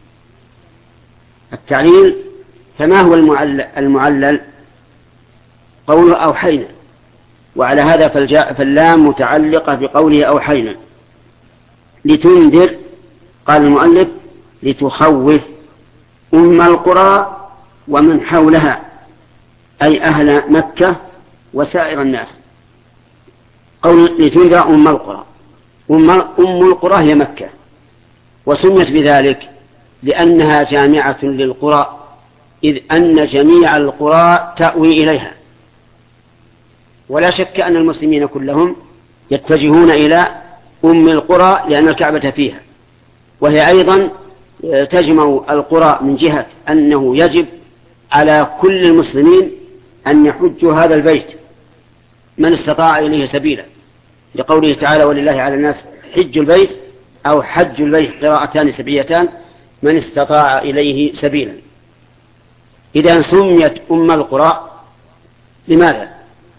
التعليل فما هو المعلل؟ قوله أوحينا، وعلى هذا فاللام متعلقة بقوله أوحينا. لتنذر قال المؤلف لتخوف أم القرى ومن حولها، أي أهل مكة وسائر الناس. قول لتنذر أم القرى، أم القرى هي مكة، وسميت بذلك لأنها جامعة للقرى، إذ أن جميع القرى تأوي إليها. ولا شك أن المسلمين كلهم يتجهون إلى أم القرى لأن الكعبة فيها، وهي أيضا تجمع القرى من جهة أنه يجب على كل المسلمين أن يحجوا هذا البيت من استطاع إليه سبيلا، لقوله تعالى: ولله على الناس حج البيت أو حج البيت، قراءتان سبعيتان: من استطاع إليه سبيلا. إذا سميت أم القرى لماذا؟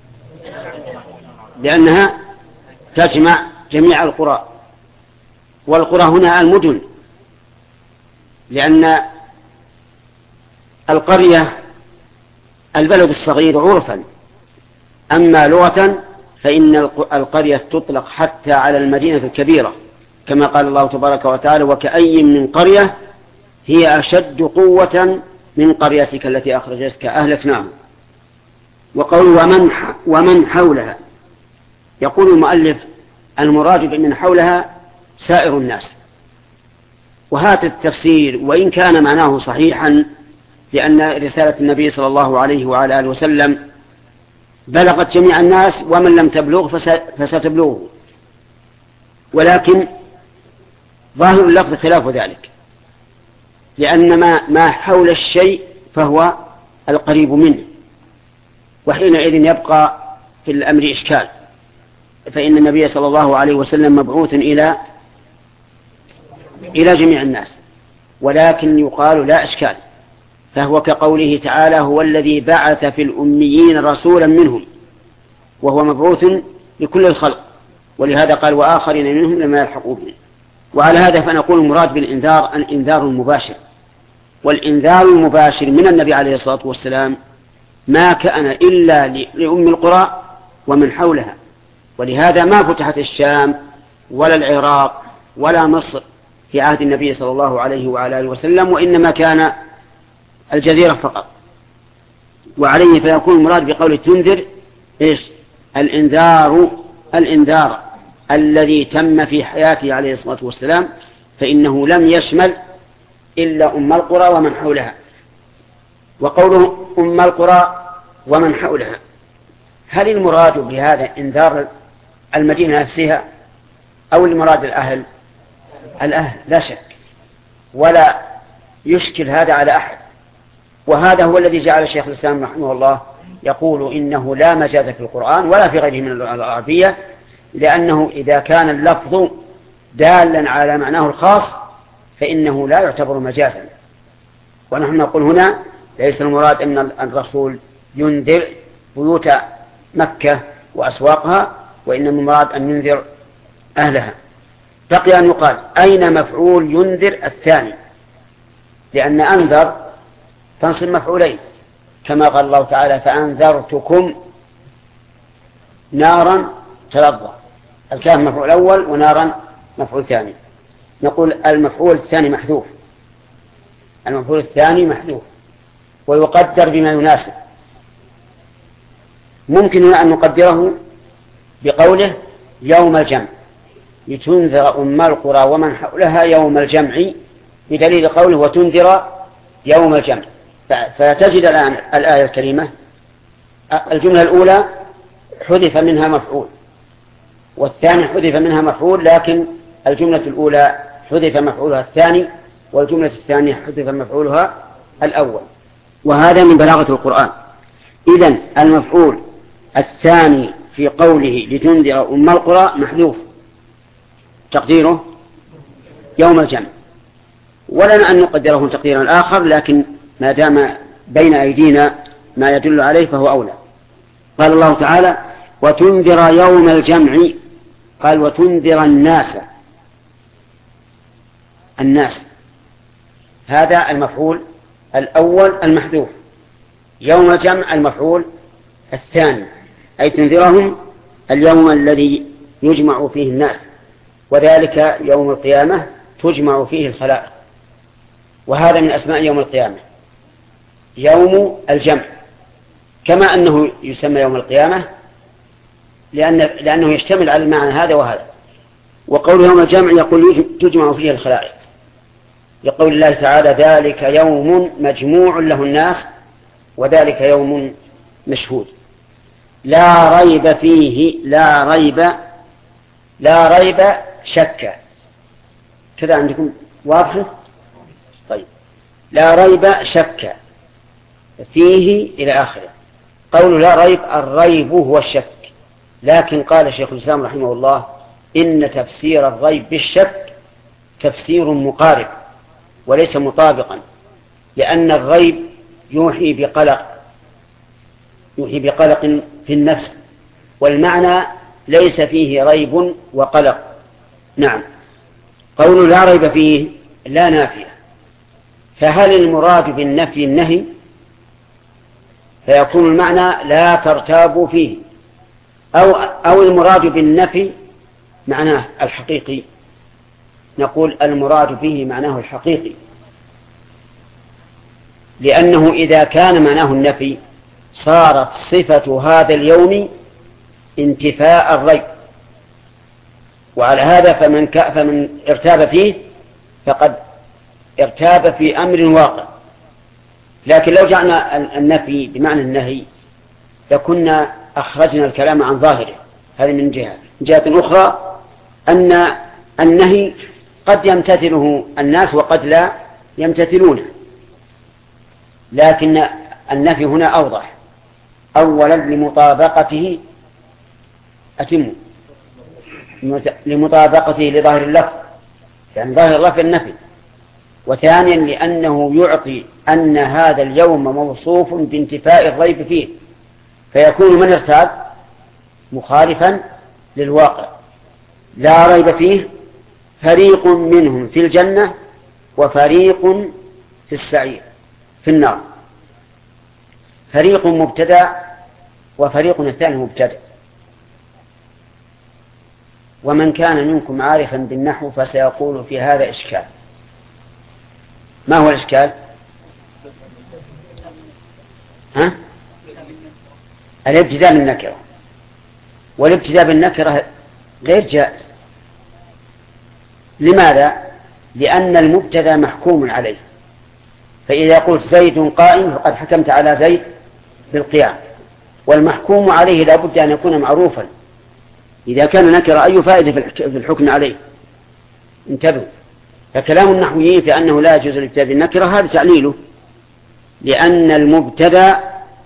لأنها تجمع جميع القرى، والقرى هنا المدن، لأن القرية البلد الصغير عرفا، أما لغة فإن القرية تطلق حتى على المدينة الكبيرة، كما قال الله تبارك وتعالى: وكأي من قرية هي أشد قوة من قريتك التي أخرجتك أهلكناهم. وقول ومن حولها، يقول المؤلف: المراد بمن حولها سائر الناس. وهذا التفسير وإن كان معناه صحيحا، لأن رسالة النبي صلى الله عليه وعلى آله وسلم بلغت جميع الناس، ومن لم تبلغ فستبلغه، ولكن ظاهر اللفظ خلاف ذلك، لأن ما حول الشيء فهو القريب منه، وحينئذ يبقى في الأمر إشكال، فإن النبي صلى الله عليه وسلم مبعوث إلى جميع الناس، ولكن يقال لا إشكال، فهو كقوله تعالى: هو الذي بعث في الأميين رسولا منهم، وهو مبعوث لكل الخلق، ولهذا قال: وآخرين منهم لما يلحقوا به. وعلى هذا فنقول المراد بالإنذار الإنذار المباشر، والإنذار المباشر من النبي عليه الصلاة والسلام ما كان إلا لأم القرى ومن حولها، ولهذا ما فتحت الشام ولا العراق ولا مصر في عهد النبي صلى الله عليه وعلى آله وسلم، وإنما كان الجزيرة فقط. وعليه فيكون المراد بقول تنذر إيش؟ الإنذار الذي تم في حياته عليه الصلاة والسلام، فإنه لم يشمل إلا أم القرى ومن حولها. وقوله أم القرى ومن حولها، هل المراد بهذا إنذار المدينة نفسها أو المراد الأهل؟ لا شك، ولا يشكل هذا على أحد. وهذا هو الذي جعل الشيخ الإسلام رحمه الله يقول إنه لا مجاز في القرآن ولا في غيره من اللغة العربية، لأنه إذا كان اللفظ دالا على معناه الخاص فإنه لا يعتبر مجازا. ونحن نقول هنا ليس المراد أن الرسول ينذر بيوت مكة وأسواقها، وإنما المراد أن ينذر أهلها. بقي أن يقال أين مفعول ينذر الثاني، لأن أنذر تنصب مفعولين، كما قال الله تعالى: فأنذرتكم نارا تلظى. الكاف مفعول أول ونارا مفعول ثاني. نقول المفعول الثاني محذوف، المفعول الثاني محذوف ويقدر بما يناسب. ممكن أن نقدره بقوله يوم الجمع، لتنذر أم القرى ومن حولها يوم الجمع، بدليل قوله وتنذر يوم الجمع. فتجد الآن الآية الكريمة الجملة الأولى حذف منها مفعول، والثاني حذف منها مفعول، لكن الجملة الأولى حذف مفعولها الثاني، والجملة الثانية حذف مفعولها الأول. وهذا من بلاغة القرآن. إذن المفعول الثاني في قوله لتنذر أم القرى محذوف، تقديره يوم الجمع، ولنا أن نقدره تقديرا آخر، لكن ما دام بين أيدينا ما يدل عليه فهو أولى. قال الله تعالى وتنذر يوم الجمع، قال وتنذر الناس، هذا المفعول الأول المحذوف، يوم الجمع المفعول الثاني، أي تنذرهم اليوم الذي يجمع فيه الناس، وذلك يوم القيامة تجمع فيه الخلائق. وهذا من أسماء يوم القيامة يوم الجمع، كما أنه يسمى يوم القيامة لأنه يشتمل على المعنى هذا وهذا. وقول يوم الجمع يقول تجمع فيه الخلائق، يقول الله تعالى ذلك يوم مجموع له الناس وذلك يوم مشهود. لا ريب فيه، لا ريب شك، كذا عندكم واضح؟ طيب، لا ريب شك فيه إلى آخره. قول لا ريب، الريب هو الشك، لكن قال شيخ الإسلام رحمه الله إن تفسير الريب بالشك تفسير مقارب وليس مطابقا، لأن الريب يوحي بقلق في النفس، والمعنى ليس فيه ريب وقلق. نعم. قول لا ريب فيه لا نافية، فهل المراد بالنفي النهي؟ فيكون المعنى لا ترتابوا فيه، أو المراد بالنفي معناه الحقيقي؟ نقول المراد به معناه الحقيقي، لأنه إذا كان معناه النفي صارت صفة هذا اليوم انتفاء الريب، وعلى هذا فمن ارتاب فيه فقد ارتاب في أمر واقع. لكن لو جعلنا النفي بمعنى النهي لكنا أخرجنا الكلام عن ظاهره. هذه من جهة أخرى أن النهي قد يمتثله الناس وقد لا يمتثلونه، لكن النفي هنا أوضح. أولا لمطابقته لظاهر اللفظ، يعني ظاهر اللفظ النفي. وثانيا لأنه يعطي أن هذا اليوم موصوف بانتفاء الريب فيه، فيكون من ارتاب مخالفا للواقع. لا ريب فيه فريق منهم في الجنة وفريق في السعير في النار. فريق مبتدأ وفريق الثاني مبتدأ. ومن كان منكم عارفا بالنحو فسيقول في هذا إشكال. ما هو الإشكال؟ الابتداء بالنكرة، والابتداء بالنكرة غير جائز. لماذا؟ لأن المبتدأ محكوم عليه، فإذا قلت زيد قائم فقد حكمت على زيد بالقيام، والمحكوم عليه لا بد أن يكون معروفا. إذا كان نكر أي فائدة في الحكم عليه؟ انتبهوا. فكلام النحويين في أنه لا يجوز الابتداء بالنكرة هذا تعليله، لأن المبتدأ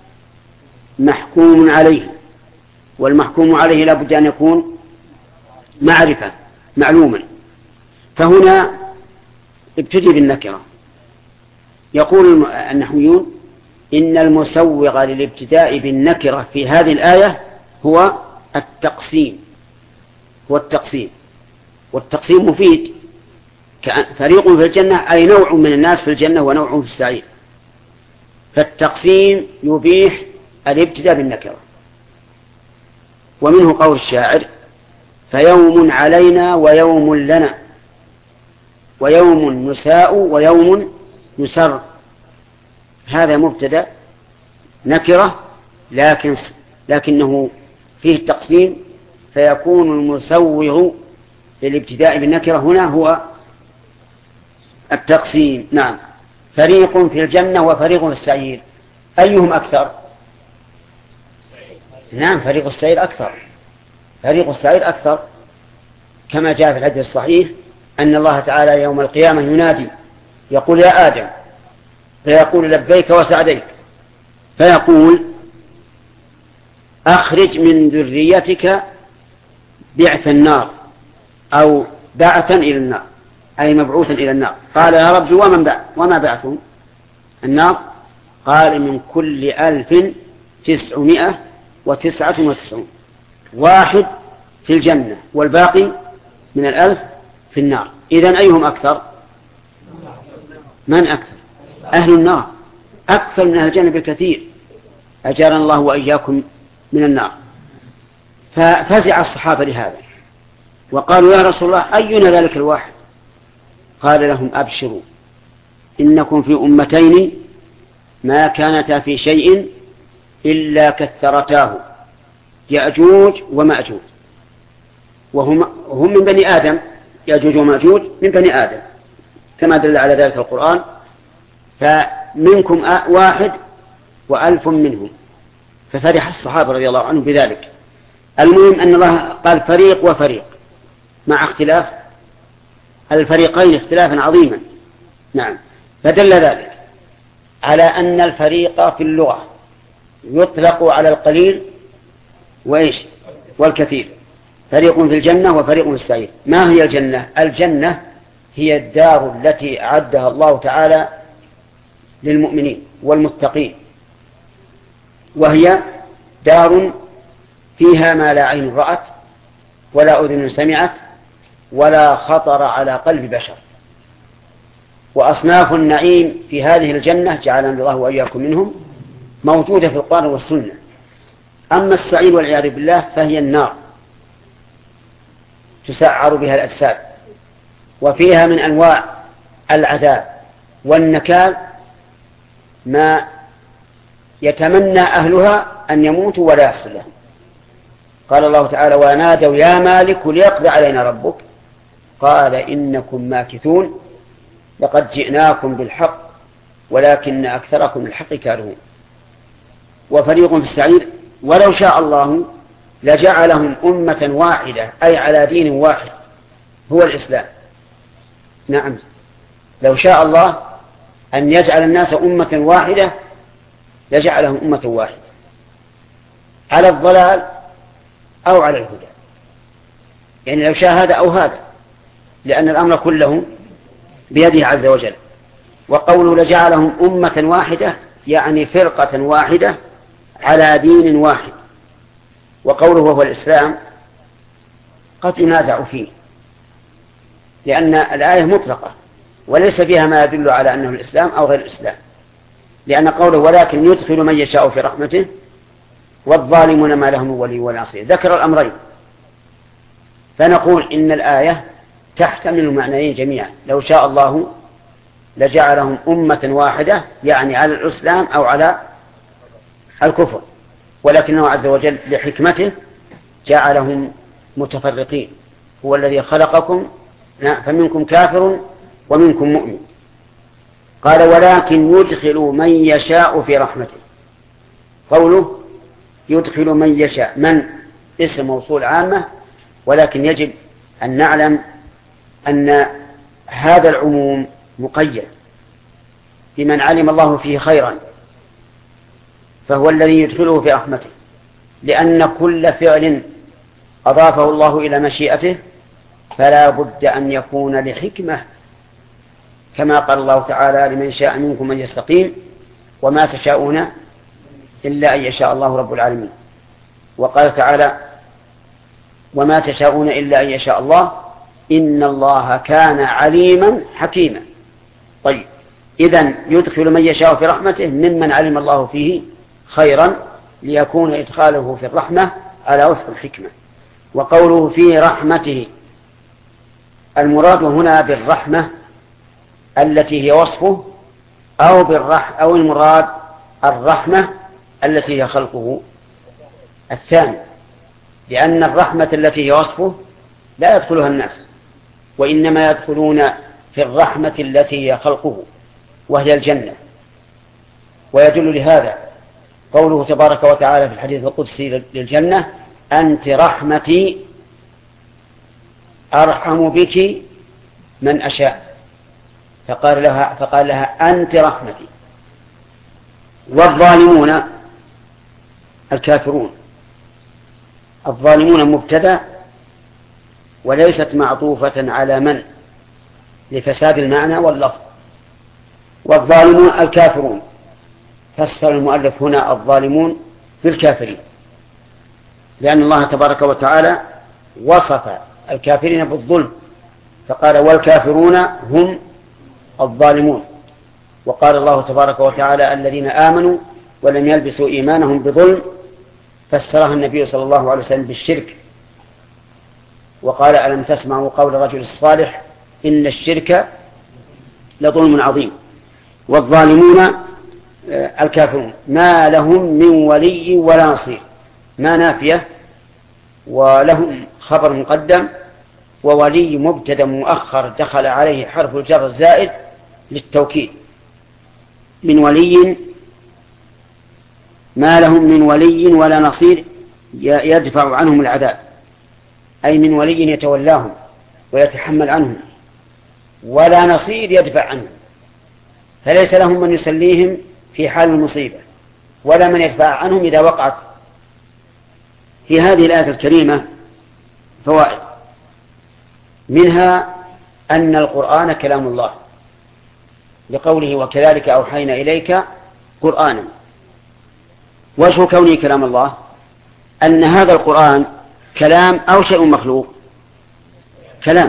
محكوم عليه، والمحكوم عليه لا بد أن يكون معرفة معلوما. فهنا ابتدي بالنكرة. يقول النحويون إن المسوغ للابتداء بالنكرة في هذه الآية هو التقسيم، والتقسيم مفيد. فريق في الجنة أي نوع من الناس في الجنة ونوع في السعير، فالتقسيم يبيح الابتداء بالنكرة. ومنه قول الشاعر فيوم علينا ويوم لنا، ويوم نساء ويوم نسر. هذا مبتدأ نكرة لكنه فيه التقسيم، فيكون المسوغ للابتداء بالنكرة هنا هو التقسيم. نعم. فريق في الجنة وفريق في السعير، أيهم أكثر؟ نعم، فريق السعير أكثر. فريق السعير أكثر، كما جاء في الحديث الصحيح أن الله تعالى يوم القيامة ينادي يقول يا آدم، فيقول لبيك وسعديك، فيقول أخرج من ذريتك بعث النار، أو بعثا إلى النار، أي مبعوثا إلى النار. قال يا رب وما بعثهم؟ النار. قال من كل 1999 واحد في الجنة والباقي من 1000 في النار. إذن أيهم أكثر؟ من أكثر؟ أهل النار أكثر من أهل الجنة بالكثير، أجارنا الله وإياكم من النار. ففزع الصحابة لهذا وقالوا يا رسول الله أينا ذلك الواحد؟ قال لهم أبشروا، إنكم في أمتين ما كانتا في شيء إلا كثرتاه، يأجوج ومأجوج، وهم من بني آدم، يأجوج ومأجوج من بني آدم كما دل على ذلك القرآن. فمنكم واحد و1000 منهم. ففرح الصحابة رضي الله عنهم بذلك. المهم أن الله قال فريق وفريق، مع اختلاف الفريقين اختلافا عظيما. نعم. فدل ذلك على أن الفريق في اللغة يطلق على القليل والكثير. فريق في الجنة وفريق في السعير. ما هي الجنة؟ الجنة هي الدار التي أعدها الله تعالى للمؤمنين والمتقين، وهي دار فيها ما لا عين رأت ولا أذن سمعت ولا خطر على قلب بشر. وأصناف النعيم في هذه الجنة جعلنا الله وإياكم منهم موجودة في القرآن والسنة. أما السعير والعياذ بالله فهي النار تسعر بها الأجساد، وفيها من أنواع العذاب والنكال ما يتمنى أهلها أن يموتوا ولا يحصل لهم. قال الله تعالى ونادوا يا مالك ليقضي علينا ربك قال إنكم ماكثون لقد جئناكم بالحق ولكن أكثركم الحق كارهون. وفريق في السعير ولو شاء الله لجعلهم أمة واحدة، أي على دين واحد هو الإسلام. نعم، لو شاء الله أن يجعل الناس أمة واحدة لجعلهم أمة واحدة على الضلال أو على الهدى، يعني لو شاء هذا أو هذا، لأن الأمر كله بيده عز وجل. وقوله لجعلهم أمة واحدة يعني فرقة واحدة على دين واحد. وقوله وهو الإسلام قد ينازع فيه، لأن الآية مطلقة وليس فيها ما يدل على أنه الإسلام أو غير الإسلام، لأن قوله ولكن يدخل من يشاء في رحمته والظالمون ما لهم ولي ولا نصير ذكر الأمرين. فنقول إن الآية تحتمل المعنيين جميعا، لو شاء الله لجعلهم أمة واحدة يعني على الإسلام أو على الكفر، ولكنه عز وجل لحكمته جعلهم متفرقين. هو الذي خلقكم فمنكم كافر ومنكم مؤمن. قال ولكن يدخل من يشاء في رحمته. قوله يدخل من يشاء، من اسم موصول عامة، ولكن يجب أن نعلم أن هذا العموم مقيد بمن علم الله فيه خيرا فهو الذي يدخله في رحمته، لأن كل فعل أضافه الله إلى مشيئته فلا بد أن يكون لحكمة، كما قال الله تعالى لمن شاء منكم من يستقيم وما تشاءون إلا أن يشاء الله رب العالمين. وقال تعالى وما تشاءون إلا أن يشاء الله إن الله كان عليما حكيما. طيب، إذن يدخل من يشاء في رحمته ممن علم الله فيه خيرا ليكون إدخاله في الرحمة على وفق الحكمة. وقوله في رحمته، المراد هنا بالرحمة التي هي وصفه أو المراد الرحمة التي هي خلقه الثاني، لأن الرحمة التي هي وصفه لا يدخلها الناس، وإنما يدخلون في الرحمة التي هي خلقه وهي الجنة. ويدل لهذا قوله تبارك وتعالى في الحديث القدسي للجنة: أنت رحمتي أرحم بك من أشاء، فقال لها أنت رحمتي. والظالمون الكافرون، الظالمون مبتدأ وليست معطوفة على من لفساد المعنى واللفظ. والظالمون الكافرون، فسر المؤلف هنا الظالمون بالكافرين، لأن الله تبارك وتعالى وصف الكافرين بالظلم فقال: والكافرون هم الظالمون. وقال الله تبارك وتعالى: الذين آمنوا ولم يلبسوا إيمانهم بظلم، فسرها النبي صلى الله عليه وسلم بالشرك، وقال: ألم تسمعوا قول الرجل الصالح إن الشرك لظلم عظيم. والظالمون الكافرون ما لهم من ولي ولا نصير، ما نافية ولهم خبر مقدم، وولي مبتدا مؤخر دخل عليه حرف الجر الزائد للتوكيد. من ولي، ما لهم من ولي ولا نصير يدفع عنهم العذاب، أي من ولي يتولاهم ويتحمل عنهم، ولا نصير يدفع عنهم، فليس لهم من يسليهم في حال المصيبة ولا من يدفع عنهم إذا وقعت. في هذه الآية الكريمة فوائد، منها أن القرآن كلام الله لقوله: وكذلك أوحينا إليك قرآنا. وجه كونه كلام الله أن هذا القرآن كلام أو شيء مخلوق، كلام،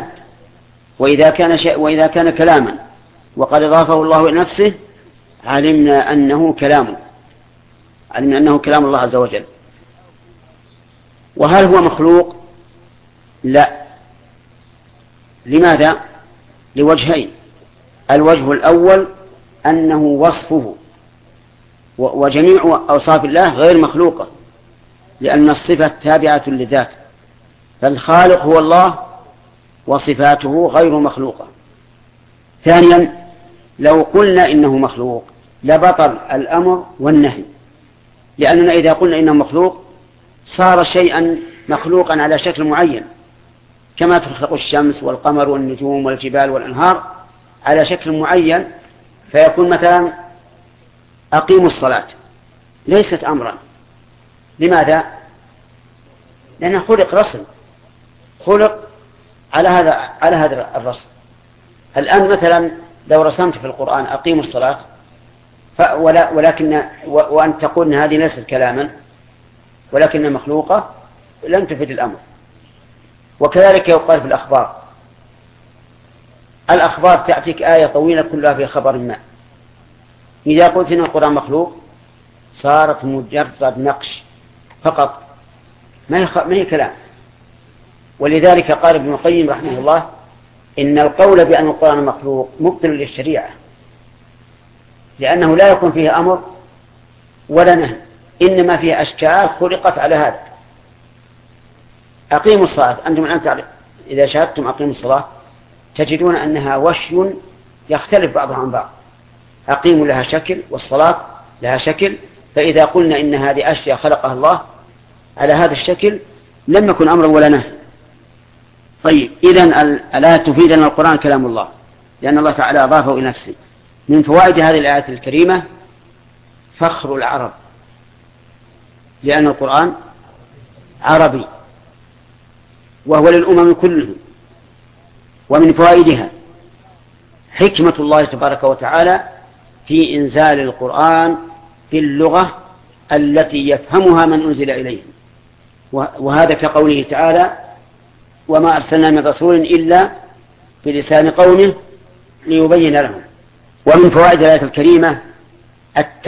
وإذا كان كلاما وقد أضافه الله إلى نفسه علمنا أنه كلام الله عز وجل. وهل هو مخلوق؟ لا. لماذا؟ لوجهين: الوجه الأول أنه وصفه، وجميع أوصاف الله غير مخلوقة، لأن الصفة تابعة للذات، فالخالق هو الله وصفاته غير مخلوقة. ثانيا، لو قلنا إنه مخلوق لبطل الأمر والنهي، لأننا إذا قلنا إنه مخلوق صار شيئا مخلوقا على شكل معين، كما تخلق الشمس والقمر والنجوم والجبال والأنهار على شكل معين، فيكون مثلا أقيموا الصلاة ليست أمرا. لماذا؟ لأنه خلق رسم، خلق على هذا الرسم. الآن مثلا لو رسمت في القرآن أقيموا الصلاة وأن تقول إن هذه ليست كلاما ولكنها مخلوقة، لن تفيد الأمر. وكذلك يقال في الأخبار تأتيك آية طويلة كلها في خبر ما، إذا قلت إن القرآن مخلوق صارت مجرد نقش فقط، ما هي كلام. ولذلك قال ابن القيم رحمه الله: إن القول بأن القرآن مخلوق مبطل للشريعة، لأنه لا يكون فيه أمر ولا نهي، إنما فيه أشكال خلقت على هذا. أقيموا الصلاة، أنتم الآن إذا شاهدتم أقيموا الصلاة تجدون أنها وشي يختلف بعضها عن بعض. أقيموا لها شكل والصلاة لها شكل، فإذا قلنا إن هذه أشياء خلقها الله على هذا الشكل لم يكن أمرا ولا نهي. طيب، إذن الآية تفيد أن القرآن كلام الله لأن الله تعالى أضافه إلى نفسه. من فوائد هذه الآية الكريمة فخر العرب، لأن القرآن عربي وهو للأمم كلهم. ومن فوائدها حكمة الله تبارك وتعالى في إنزال القرآن في اللغة التي يفهمها من أنزل إليهم، وهذا كقوله تعالى: وما أرسلنا من رسول إلا بلسان قومه ليبين لهم. ومن فوائد الآية الكريمة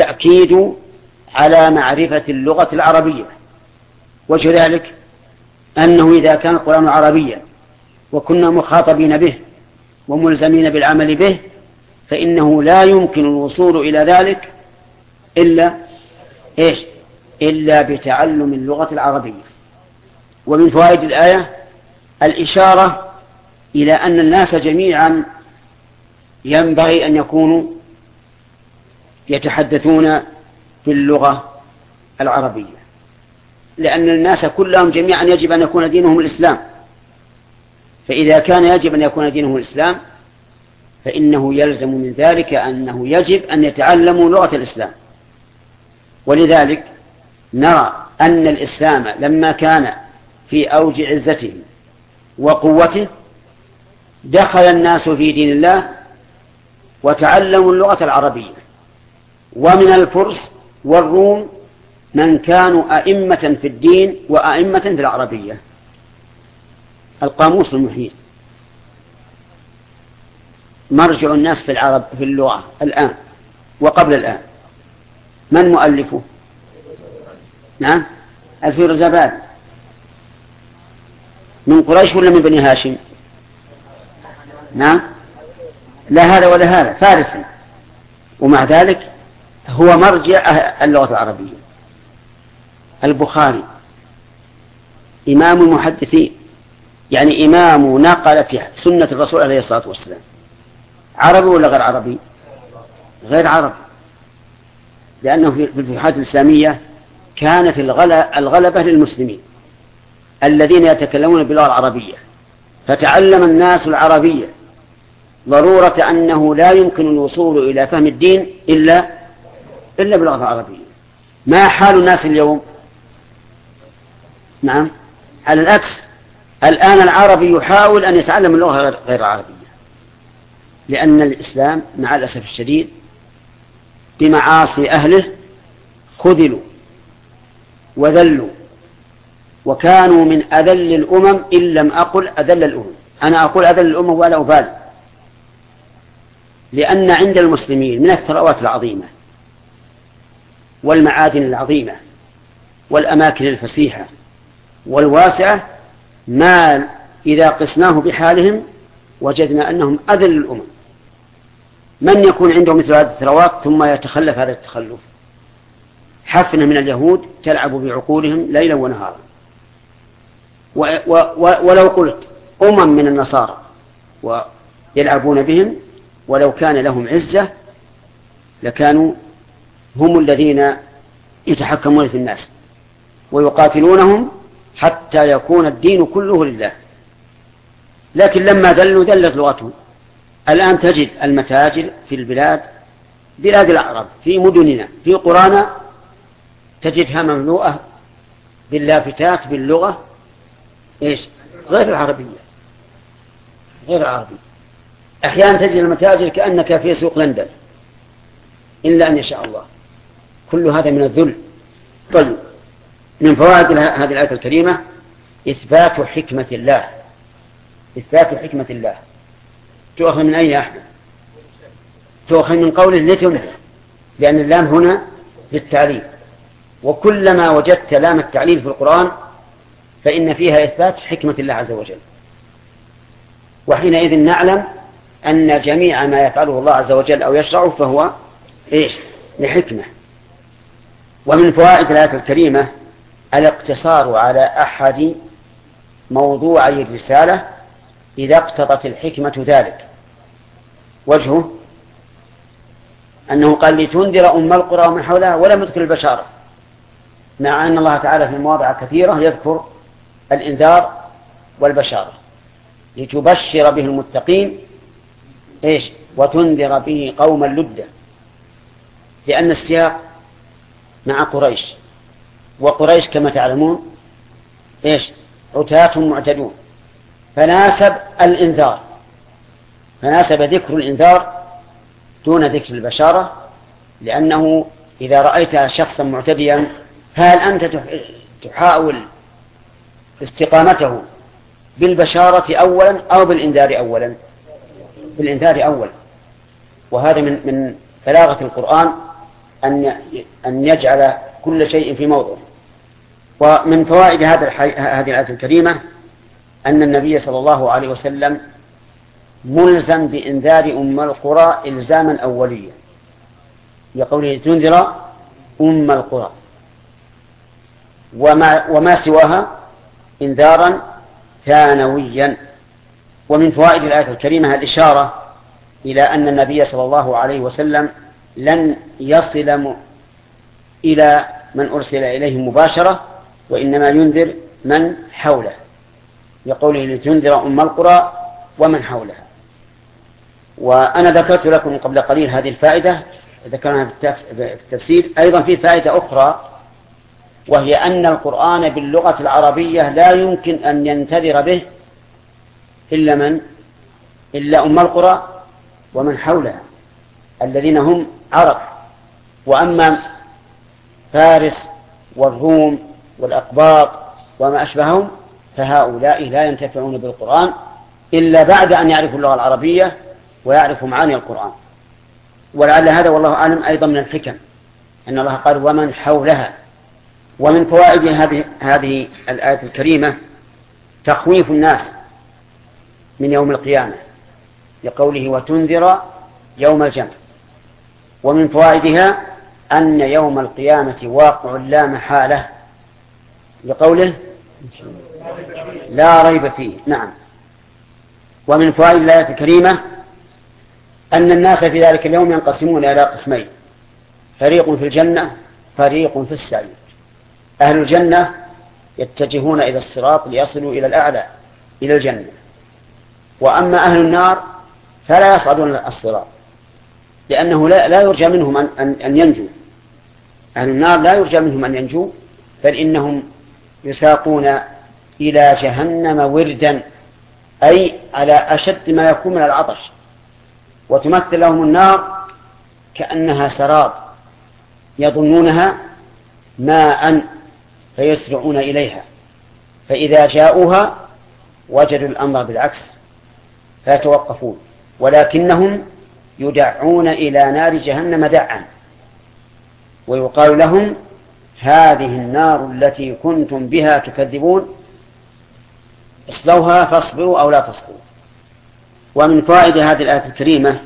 التأكيد على معرفة اللغة العربية. وجه ذلك أنه إذا كان القرآن عربيا وكنا مخاطبين به وملزمين بالعمل به فإنه لا يمكن الوصول إلى ذلك إلا بتعلم اللغة العربية. ومن فوائد الآية الإشارة إلى أن الناس جميعا ينبغي أن يكونوا يتحدثون باللغة العربية، لأن الناس كلهم جميعا يجب أن يكون دينهم الإسلام، فإذا كان يجب أن يكون دينهم الإسلام فإنه يلزم من ذلك أنه يجب أن يتعلموا لغة الإسلام. ولذلك نرى أن الإسلام لما كان في أوج عزته وقوته دخل الناس في دين الله وتعلموا اللغة العربية. ومن الفرس والروم من كانوا أئمة في الدين وأئمة في العربية. القاموس المحيط مرجع الناس في اللغة الآن وقبل الآن، من مؤلفه؟ نعم، الفيروزاباد. من قريش ولا من بني هاشم؟ نعم، لا هذا ولا هذا، فارسي، ومع ذلك هو مرجع اللغة العربية. البخاري إمام المحدثين، يعني إمام نقلة سنة الرسول عليه الصلاة والسلام، عربي ولا غير عربي؟ غير عربي، لأنه في الفتوحات الإسلامية كانت الغلبة للمسلمين الذين يتكلمون باللغة العربية، فتعلم الناس العربية ضرورة أنه لا يمكن الوصول إلى فهم الدين إلا باللغة العربية. ما حال الناس اليوم؟ نعم، على العكس، الآن العربي يحاول أن يتعلم اللغة غير العربية، لأن الإسلام مع الأسف الشديد بمعاصي أهله خذلوا وذلوا، وكانوا من أذل الأمم إن لم أقل أذل الأمم. أنا أقول أذل الأمم ولا أبالي، لأن عند المسلمين من الثروات العظيمة والمعادن العظيمة والأماكن الفسيحة والواسعة ما إذا قسناه بحالهم وجدنا أنهم أذل الأمم. من يكون عنده مثل هذه الثروات ثم يتخلف هذا التخلف؟ حفنة من اليهود تلعب بعقولهم ليلا ونهارا. ولو قلت من النصارى ويلعبون بهم، ولو كان لهم عزة لكانوا هم الذين يتحكمون في الناس ويقاتلونهم حتى يكون الدين كله لله. لكن لما ذلوا ذلت لغتهم. الآن تجد المتاجر في بلاد العرب، في مدننا، في قرانا، تجدها مملوءة باللافتات باللغة غير العربية. أحيانا تجد المتاجر كأنك في سوق لندن إلا أن يشاء الله. كل هذا من الذل. طيب، من فوائد هذه الآية الكريمة إثبات حكمة الله. تؤخذ من أين يا أحمد؟ تؤخذ من قوله لتنذر، لأن اللام هنا للتعليل، وكلما وجدت لام التعليل في القرآن فإن فيها إثبات حكمة الله عز وجل. وحينئذ نعلم أن جميع ما يفعله الله عز وجل أو يشرعه فهو لحكمة. ومن فوائد الآية الكريمة الاقتصار على أحد موضوعي الرسالة إذا اقتضت الحكمة ذلك. وجهه أنه قال لتنذر أم القرى ومن حولها ولم يذكر البشارة، مع أن الله تعالى في مواضع كثيرة يذكر الإنذار والبشارة، لتبشر به المتقين وتنذر به قوما لدا، لأن السياق مع قريش، وقريش كما تعلمون عتاة معتدون، فناسب ذكر الإنذار دون ذكر البشارة، لأنه إذا رأيت شخصا معتديا هل أنت تحاول استقامته بالبشارة أولا أو بالإنذار أولا؟ بالإنذار أولا. وهذا من بلاغة القرآن أن يجعل كل شيء في موضعه. ومن فوائد هذه الآية الكريمة أن النبي صلى الله عليه وسلم ملزم بإنذار أم القرى إلزاما أوليا، بقوله تنذر أم القرى، وما سواها إنذارا ثانويا. ومن فوائد الآية الكريمة الإشارة إلى أن النبي صلى الله عليه وسلم لن يصل إلى من أرسل إليه مباشرة، وإنما ينذر من حوله، بقوله لتنذر أم القرى ومن حولها. وأنا ذكرت لكم قبل قليل هذه الفائدة، ذكرنا في التفسير. أيضا في فائدة أخرى، وهي أن القرآن باللغة العربية لا يمكن أن ينتذر به إلا أم القرى ومن حولها الذين هم عرب. وأما فارس والروم والأقباط وما أشبههم فهؤلاء لا ينتفعون بالقرآن إلا بعد أن يعرفوا اللغة العربية ويعرفوا معاني القرآن. ولعل هذا والله أعلم أيضا من الحكم أن الله قال ومن حولها. ومن فوائد هذه الآية الكريمة تخويف الناس من يوم القيامة، لقوله وتنذر يوم الجمع. ومن فوائدها أن يوم القيامة واقع لا محالة، لقوله لا ريب فيه. نعم. ومن فوائد الآية الكريمة أن الناس في ذلك اليوم ينقسمون إلى قسمين، فريق في الجنة فريق في السعير. أهل الجنة يتجهون إلى الصراط ليصلوا إلى الأعلى إلى الجنة، وأما أهل النار فلا يصعدون الصراط، لأنه لا يرجى منهم أن ينجوا. أهل النار لا يرجى منهم أن ينجوا، بل إنهم يساقون إلى جهنم وردا، أي على أشد ما يكون من العطش، وتمثل لهم النار كأنها سراب يظنونها ماء فيسرعون إليها، فإذا جاءوها وجدوا الأمر بالعكس فيتوقفون، ولكنهم يدعون إلى نار جهنم دعا، ويقال لهم هذه النار التي كنتم بها تكذبون اصلوها فاصبروا أو لا تصبروا. ومن فوائد هذه الآية الكريمة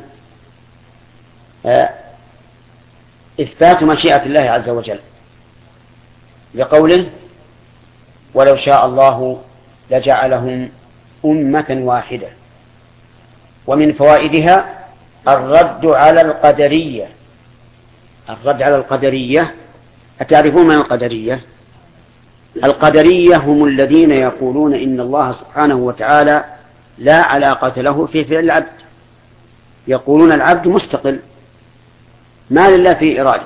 إثبات مشيئة الله عز وجل، لقوله ولو شاء الله لجعلهم أمة واحدة. ومن فوائدها الرد على القدرية. الرد على القدرية، أتعرفون من القدرية؟ القدرية هم الذين يقولون إن الله سبحانه وتعالى لا علاقة له في فعل العبد، يقولون العبد مستقل ما لله في إرادة.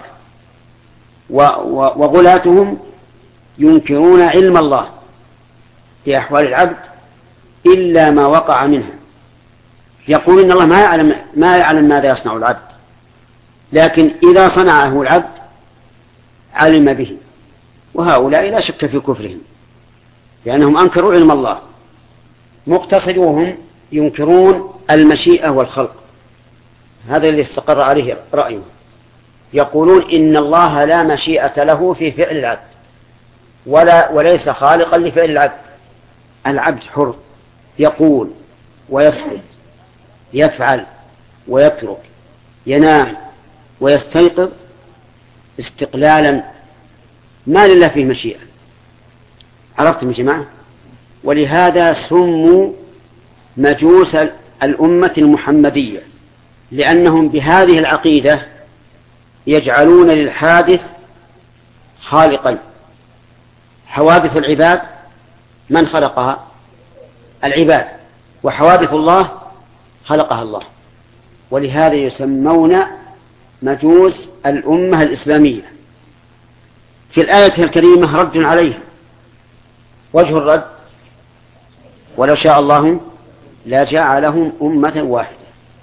وغلاتهم ينكرون علم الله في أحوال العبد إلا ما وقع منها، يقول إن الله ما يعلم ماذا يصنع العبد، لكن إذا صنعه العبد علم به. وهؤلاء لا شك في كفرهم، لأنهم أنكروا علم الله. مقتصدوهم ينكرون المشيئة والخلق، هذا الذي استقر عليه رأيه. يقولون إن الله لا مشيئة له في فعل العبد وليس خالقا لفعل العبد. العبد حر، يقول ويسكت، يفعل ويترك، ينام ويستيقظ استقلالا، ما لله فيه مشيئة. عرفتم يا جماعة؟ ولهذا سموا مجوس الأمة المحمدية، لأنهم بهذه العقيدة يجعلون للحادث خالقا. حوادث العباد من خلقها؟ العباد، وحوادث الله خلقها الله. ولهذا يسمون مجوس الأمة الإسلامية. في الآية الكريمة رد عليه. وجه الرد ولو شاء الله لجعلهم أمة واحدة،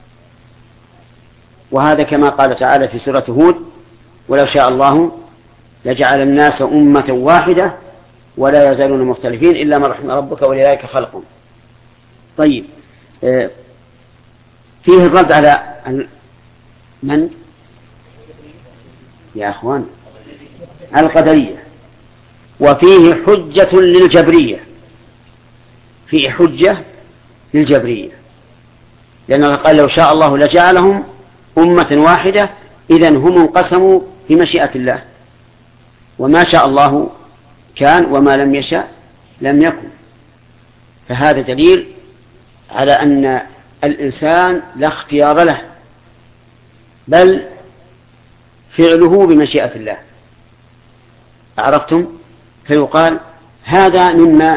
وهذا كما قال تعالى في سورة هود ولو شاء الله لجعل الناس أمة واحدة ولا يزالون مختلفين إلا من رحم ربك ولذلك خلقهم. طيب، فيه الرد على من يا أخوان؟ القدرية. وفيه حجة للجبرية، فيه حجة للجبرية، لأن الله قال لو شاء الله لجعلهم أمة واحدة، إذن هم انقسموا في مشيئة الله، وما شاء الله كان وما لم يشاء لم يكن. فهذا دليل على أن الإنسان لا اختيار له، بل فعله بمشيئة الله. عرفتم؟ فيقال هذا مما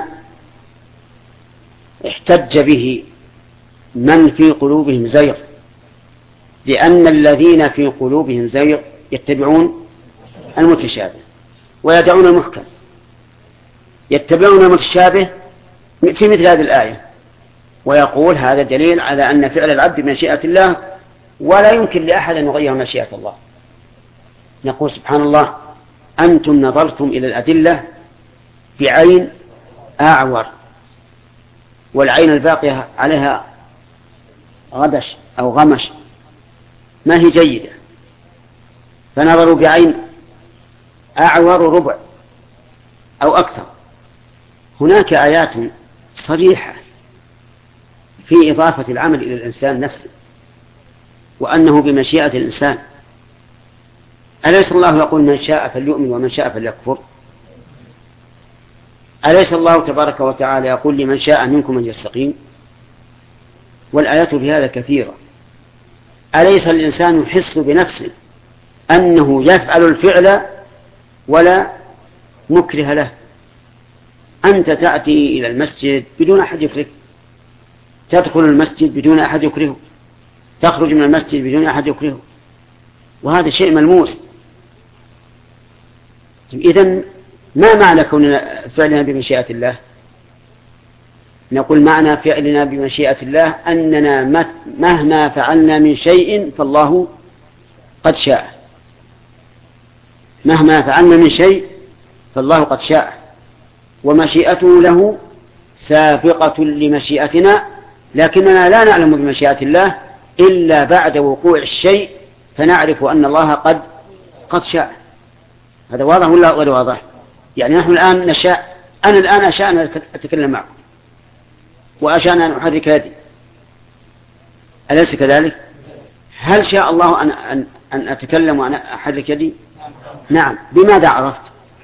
احتج به من في قلوبهم زيغ، لأن الذين في قلوبهم زيغ يتبعون المتشابه ويدعون المحكم. يتبعون المتشابه في مثل هذه الآية، ويقول هذا دليل على أن فعل العبد بمشيئة الله، ولا يمكن لأحد أن يغير مشيئة الله. نقول سبحان الله، أنتم نظرتم إلى الأدلة بعين أعور، والعين الباقية عليها غدش أو غمش ما هي جيدة، فنظروا بعين أعور ربع أو أكثر. هناك آيات صريحة في إضافة العمل إلى الإنسان نفسه، وأنه بمشيئة الإنسان. أليس الله يقول من شاء فليؤمن ومن شاء فليكفر؟ أليس الله تبارك وتعالى يقول لمن شاء منكم أن يستقيم؟ والآيات بهذا كثيرة. أليس الإنسان يحس بنفسه أنه يفعل الفعل ولا مكره له؟ أنت تأتي إلى المسجد بدون أحد يكره، تدخل المسجد بدون أحد يكره، تخرج من المسجد بدون أحد يكره، وهذا شيء ملموس. إذن ما معنى كوننا فعلنا بمشيئة الله؟ نقول معنى فعلنا بمشيئة الله أننا مهما فعلنا من شيء فالله قد شاء. مهما فعلنا من شيء فالله قد شاء، ومشيئته له سابقة لمشيئتنا، لكننا لا نعلم بمشيئة الله إلا بعد وقوع الشيء فنعرف أن الله قد شاء. هذا واضح ولا غير واضح؟ يعني نحن الآن نشاء، أنا الآن أشاء أن أتكلم معكم، وأشاء أن أحرك يدي، أليس كذلك؟ هل شاء الله أن أتكلم وأن أحرك يدي؟ نعم. بماذا عرفت؟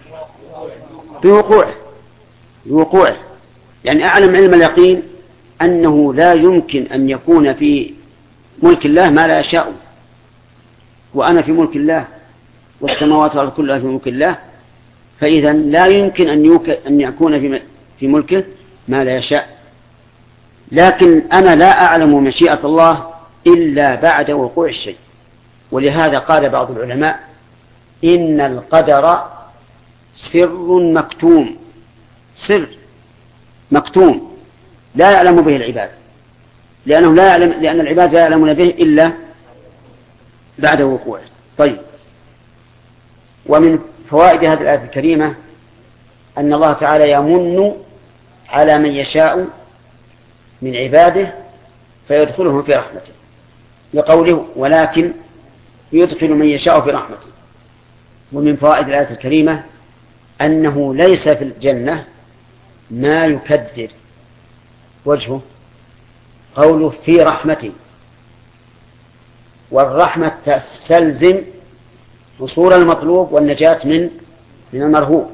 بوقوعه. يعني أعلم علم اليقين أنه لا يمكن أن يكون في ملك الله ما لا يشاء، وأنا في ملك الله والسماوات والأرض كلها في ملك الله، فإذا لا يمكن أن يكون في ملكه ما لا يشاء. لكن أنا لا أعلم مشيئة الله إلا بعد وقوع الشيء، ولهذا قال بعض العلماء إن القدر سر مكتوم، سر مكتوم لا يعلم به العباد، لأن العباد لا يعلمون به إلا بعد وقوعه. طيب، ومن فوائد هذه الآية الكريمة أن الله تعالى يمن على من يشاء من عباده فيدخلهم في رحمته، لقوله ولكن يدخل من يشاء في رحمته. ومن فوائد الآية الكريمة أنه ليس في الجنة ما يكدر وجهه، قوله في رحمته، والرحمة تستلزم وصول المطلوب والنجاة من المرهوب.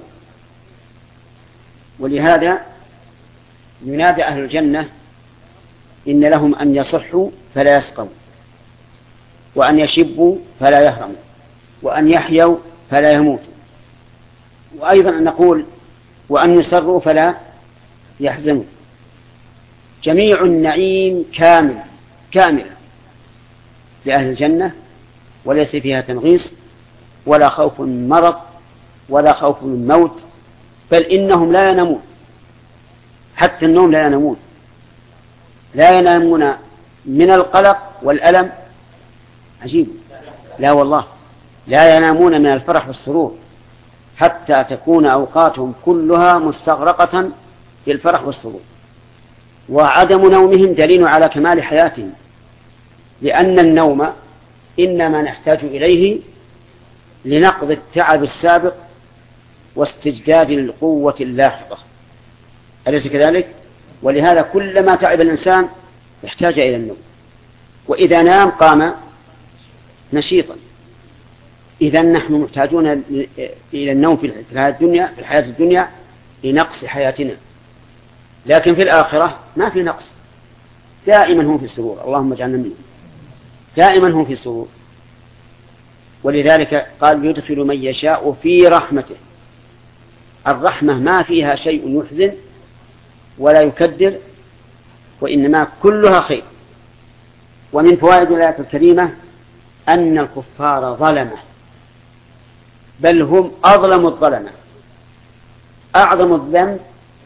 ولهذا ينادى أهل الجنة إن لهم أن يصحوا فلا يسقوا، وأن يشبوا فلا يهرموا، وأن يحيوا فلا يموتوا، وأيضا أن نقول وأن يسروا فلا يحزنوا. جميع النعيم كامل لأهل الجنة، وليس فيها تنغيص ولا خوف من مرض ولا خوف من موت، بل إنهم لا ينامون، حتى النوم لا ينامون، لا ينامون من القلق والألم. عجيب، لا والله لا ينامون من الفرح والسرور، حتى تكون أوقاتهم كلها مستغرقة في الفرح والسرور. وعدم نومهم دليل على كمال حياتهم، لأن النوم إنما نحتاج إليه لنقض التعب السابق واستجداد القوة اللاحقة، أليس كذلك؟ ولهذا كلما تعب الإنسان يحتاج إلى النوم، وإذا نام قام نشيطا. إذا نحن محتاجون إلى النوم في الحياة الدنيا لنقص حياتنا، لكن في الآخرة ما في نقص، دائما هم في سرور، اللهم اجعلنا منهم، دائما هم في سرور. ولذلك قال يدخل من يشاء في رحمته. الرحمة ما فيها شيء يحزن ولا يكدر، وإنما كلها خير. ومن فوائد الآية الكريمة أن الكفار ظلمة، بل هم أظلم الظلمة. أعظم الذنب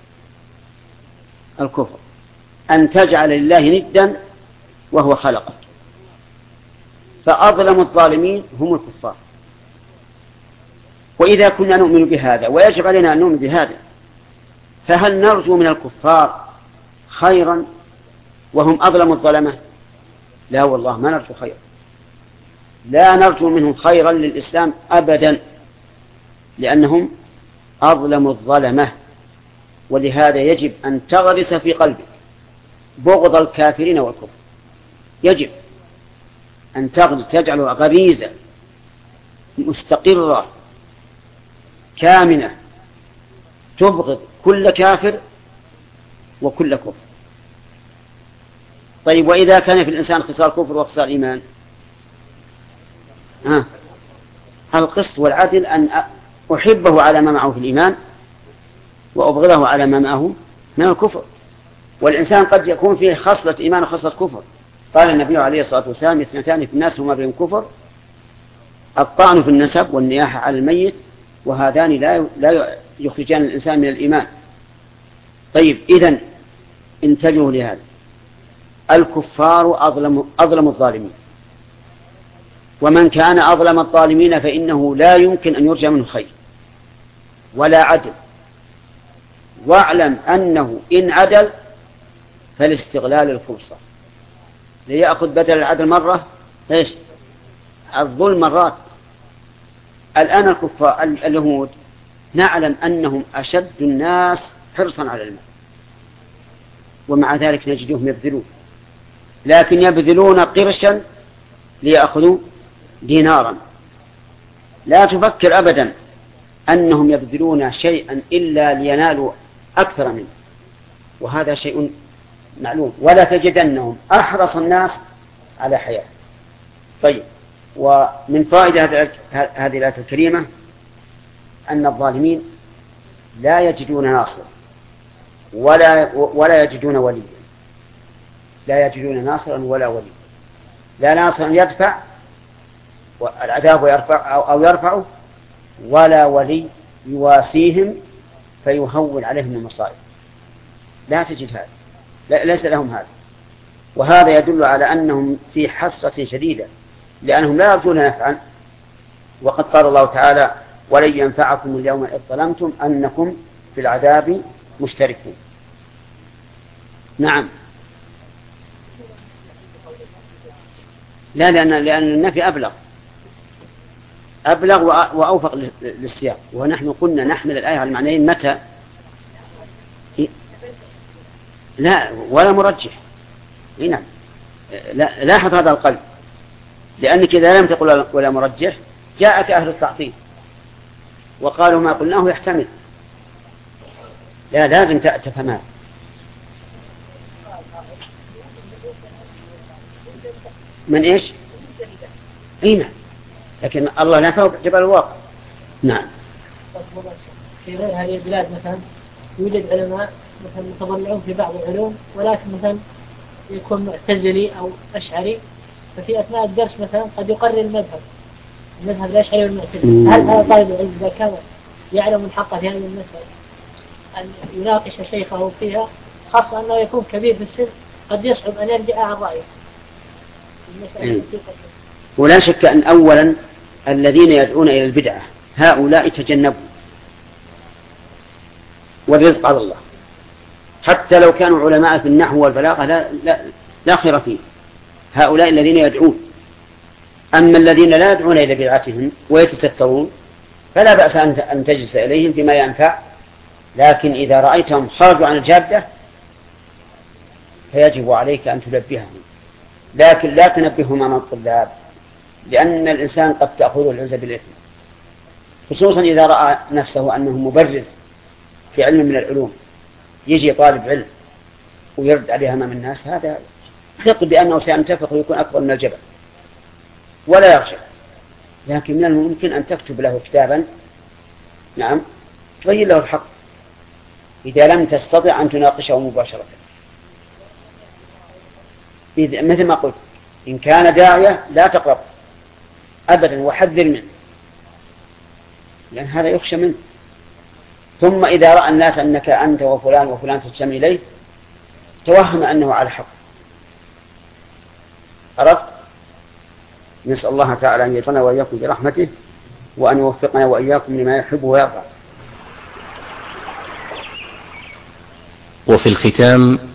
الكفر، أن تجعل لله ندا وهو خلقك، فأظلم الظالمين هم الكفار. وإذا كنا نؤمن بهذا ويجب علينا أن نؤمن بهذا، فهل نرجو من الكفار خيرا وهم أظلم الظلمة؟ لا والله، ما نرجو خيرا، لا نرجو منهم خيرا للإسلام أبدا، لأنهم أظلم الظلمة. ولهذا يجب أن تغرس في قلبك بغض الكافرين والكفر، يجب أن تجعل غريزة مستقرة كامنة تبغض كل كافر وكل كفر. طيب، وإذا كان في الإنسان خصال كفر وخصال إيمان، القسط والعدل أن أحبه على ما معه في الإيمان وأبغضه على ما معه من الكفر. والإنسان قد يكون فيه خصلة إيمان وخصلة كفر. قال النبي عليه الصلاة والسلام: اثنتان في الناس هما بهم كفر، الطعن في النسب والنياحة على الميت، وهذان لا يخرجان الإنسان من الإيمان. طيب، إذن انتبهوا لهذا، الكفار أظلم الظالمين، ومن كان أظلم الظالمين فإنه لا يمكن أن يرجى منه خير ولا عدل. واعلم أنه إن عدل فالاستغلال الفرصة، ليأخذ بدل العدل مرة الظلم مرات. الآن الكفار اليهود نعلم أنهم أشد الناس حرصا على المال، ومع ذلك نجدهم يبذلون، لكن يبذلون قرشا ليأخذوا دينارا. لا تفكر أبدا أنهم يبذلون شيئا إلا لينالوا أكثر منه، وهذا شيء معلوم. ولا تجدنهم أحرص الناس على حياة. طيب، ومن فائدة هذه الآية الكريمة أن الظالمين لا يجدون ناصر ولا يجدون وليا، لا يجدون ناصرا ولا وليا، لا ناصرا يدفع العذاب أو يرفعه، ولا ولي يواسيهم فيهون عليهم المصائب. لا تجد هذا، ليس لهم هذا. وهذا يدل على أنهم في حسرة شديدة، لأنهم لا يرجون نفعا. وقد قال الله تعالى: ولن ينفعكم اليوم إذ ظلمتم أنكم في العذاب مشتركون. نعم. لا، لأن النفي أبلغ وأوفق للسياق. ونحن قلنا نحمل الآية على المعنيين متى؟ لا، ولا مرجح. نعم، لاحظ هذا القلب، لأنك إذا لم تقل ولا مرجح جاءك أهل التعطيل وقالوا ما قلناه يحتمل. لا، لازم تفهمها. من إيش؟ نعم، لكن الله لا فوق جبل الواقع. نعم. في غير هذه البلاد مثلا يوجد علماء مثلا يتضلعون في بعض العلوم، ولكن مثلا يكون معتزلي أو أشعري، ففي أثناء الدرس مثلا قد يقرر المذهب الأشعري والمعتزلي. هل هذا طالب العلم إذا كان يعلم الحق في هذه المسألة أن يناقش شيخه فيها، خاصة أنه يكون كبير في السن، قد يصعب أن يرجع عن رأيه؟ ولا شك أن أولا الذين يدعون إلى البدعة هؤلاء تجنبوا، والرزق على الله، حتى لو كانوا علماء في النحو والبلاغة لا خير فيه. هؤلاء الذين يدعون. أما الذين لا يدعون إلى بدعتهم ويتسترون فلا بأس أن تجلس إليهم فيما ينفع، لكن إذا رأيتهم خرجوا عن الجادة فيجب عليك أن تنبههم، لكن لا تنبههم أمام الطلاب، لأن الإنسان قد تأخذه العزة بالإثم، خصوصا إذا رأى نفسه أنه مبرز في علم من العلوم، يجي طالب علم ويرد عليها أمام الناس، هذا ثق بأنه سينتفخ ويكون أكبر من الجبل ولا يرجع. لكن من الممكن أن تكتب له كتابا نعم تبين له الحق إذا لم تستطع أن تناقشه مباشرة. مثل ما قلت إن كان داعية لا تقرب أبدا وحذر منه، لأن هذا يخشى منه. ثم إذا رأى الناس أنك أنت وفلان وفلان تجتمع إليه توهم أنه على حق. عرفت؟ نسأل الله تعالى أن يجعلنا وإياكم برحمته وأن يوفقنا وإياكم لما يحب ويرضى. وفي الختام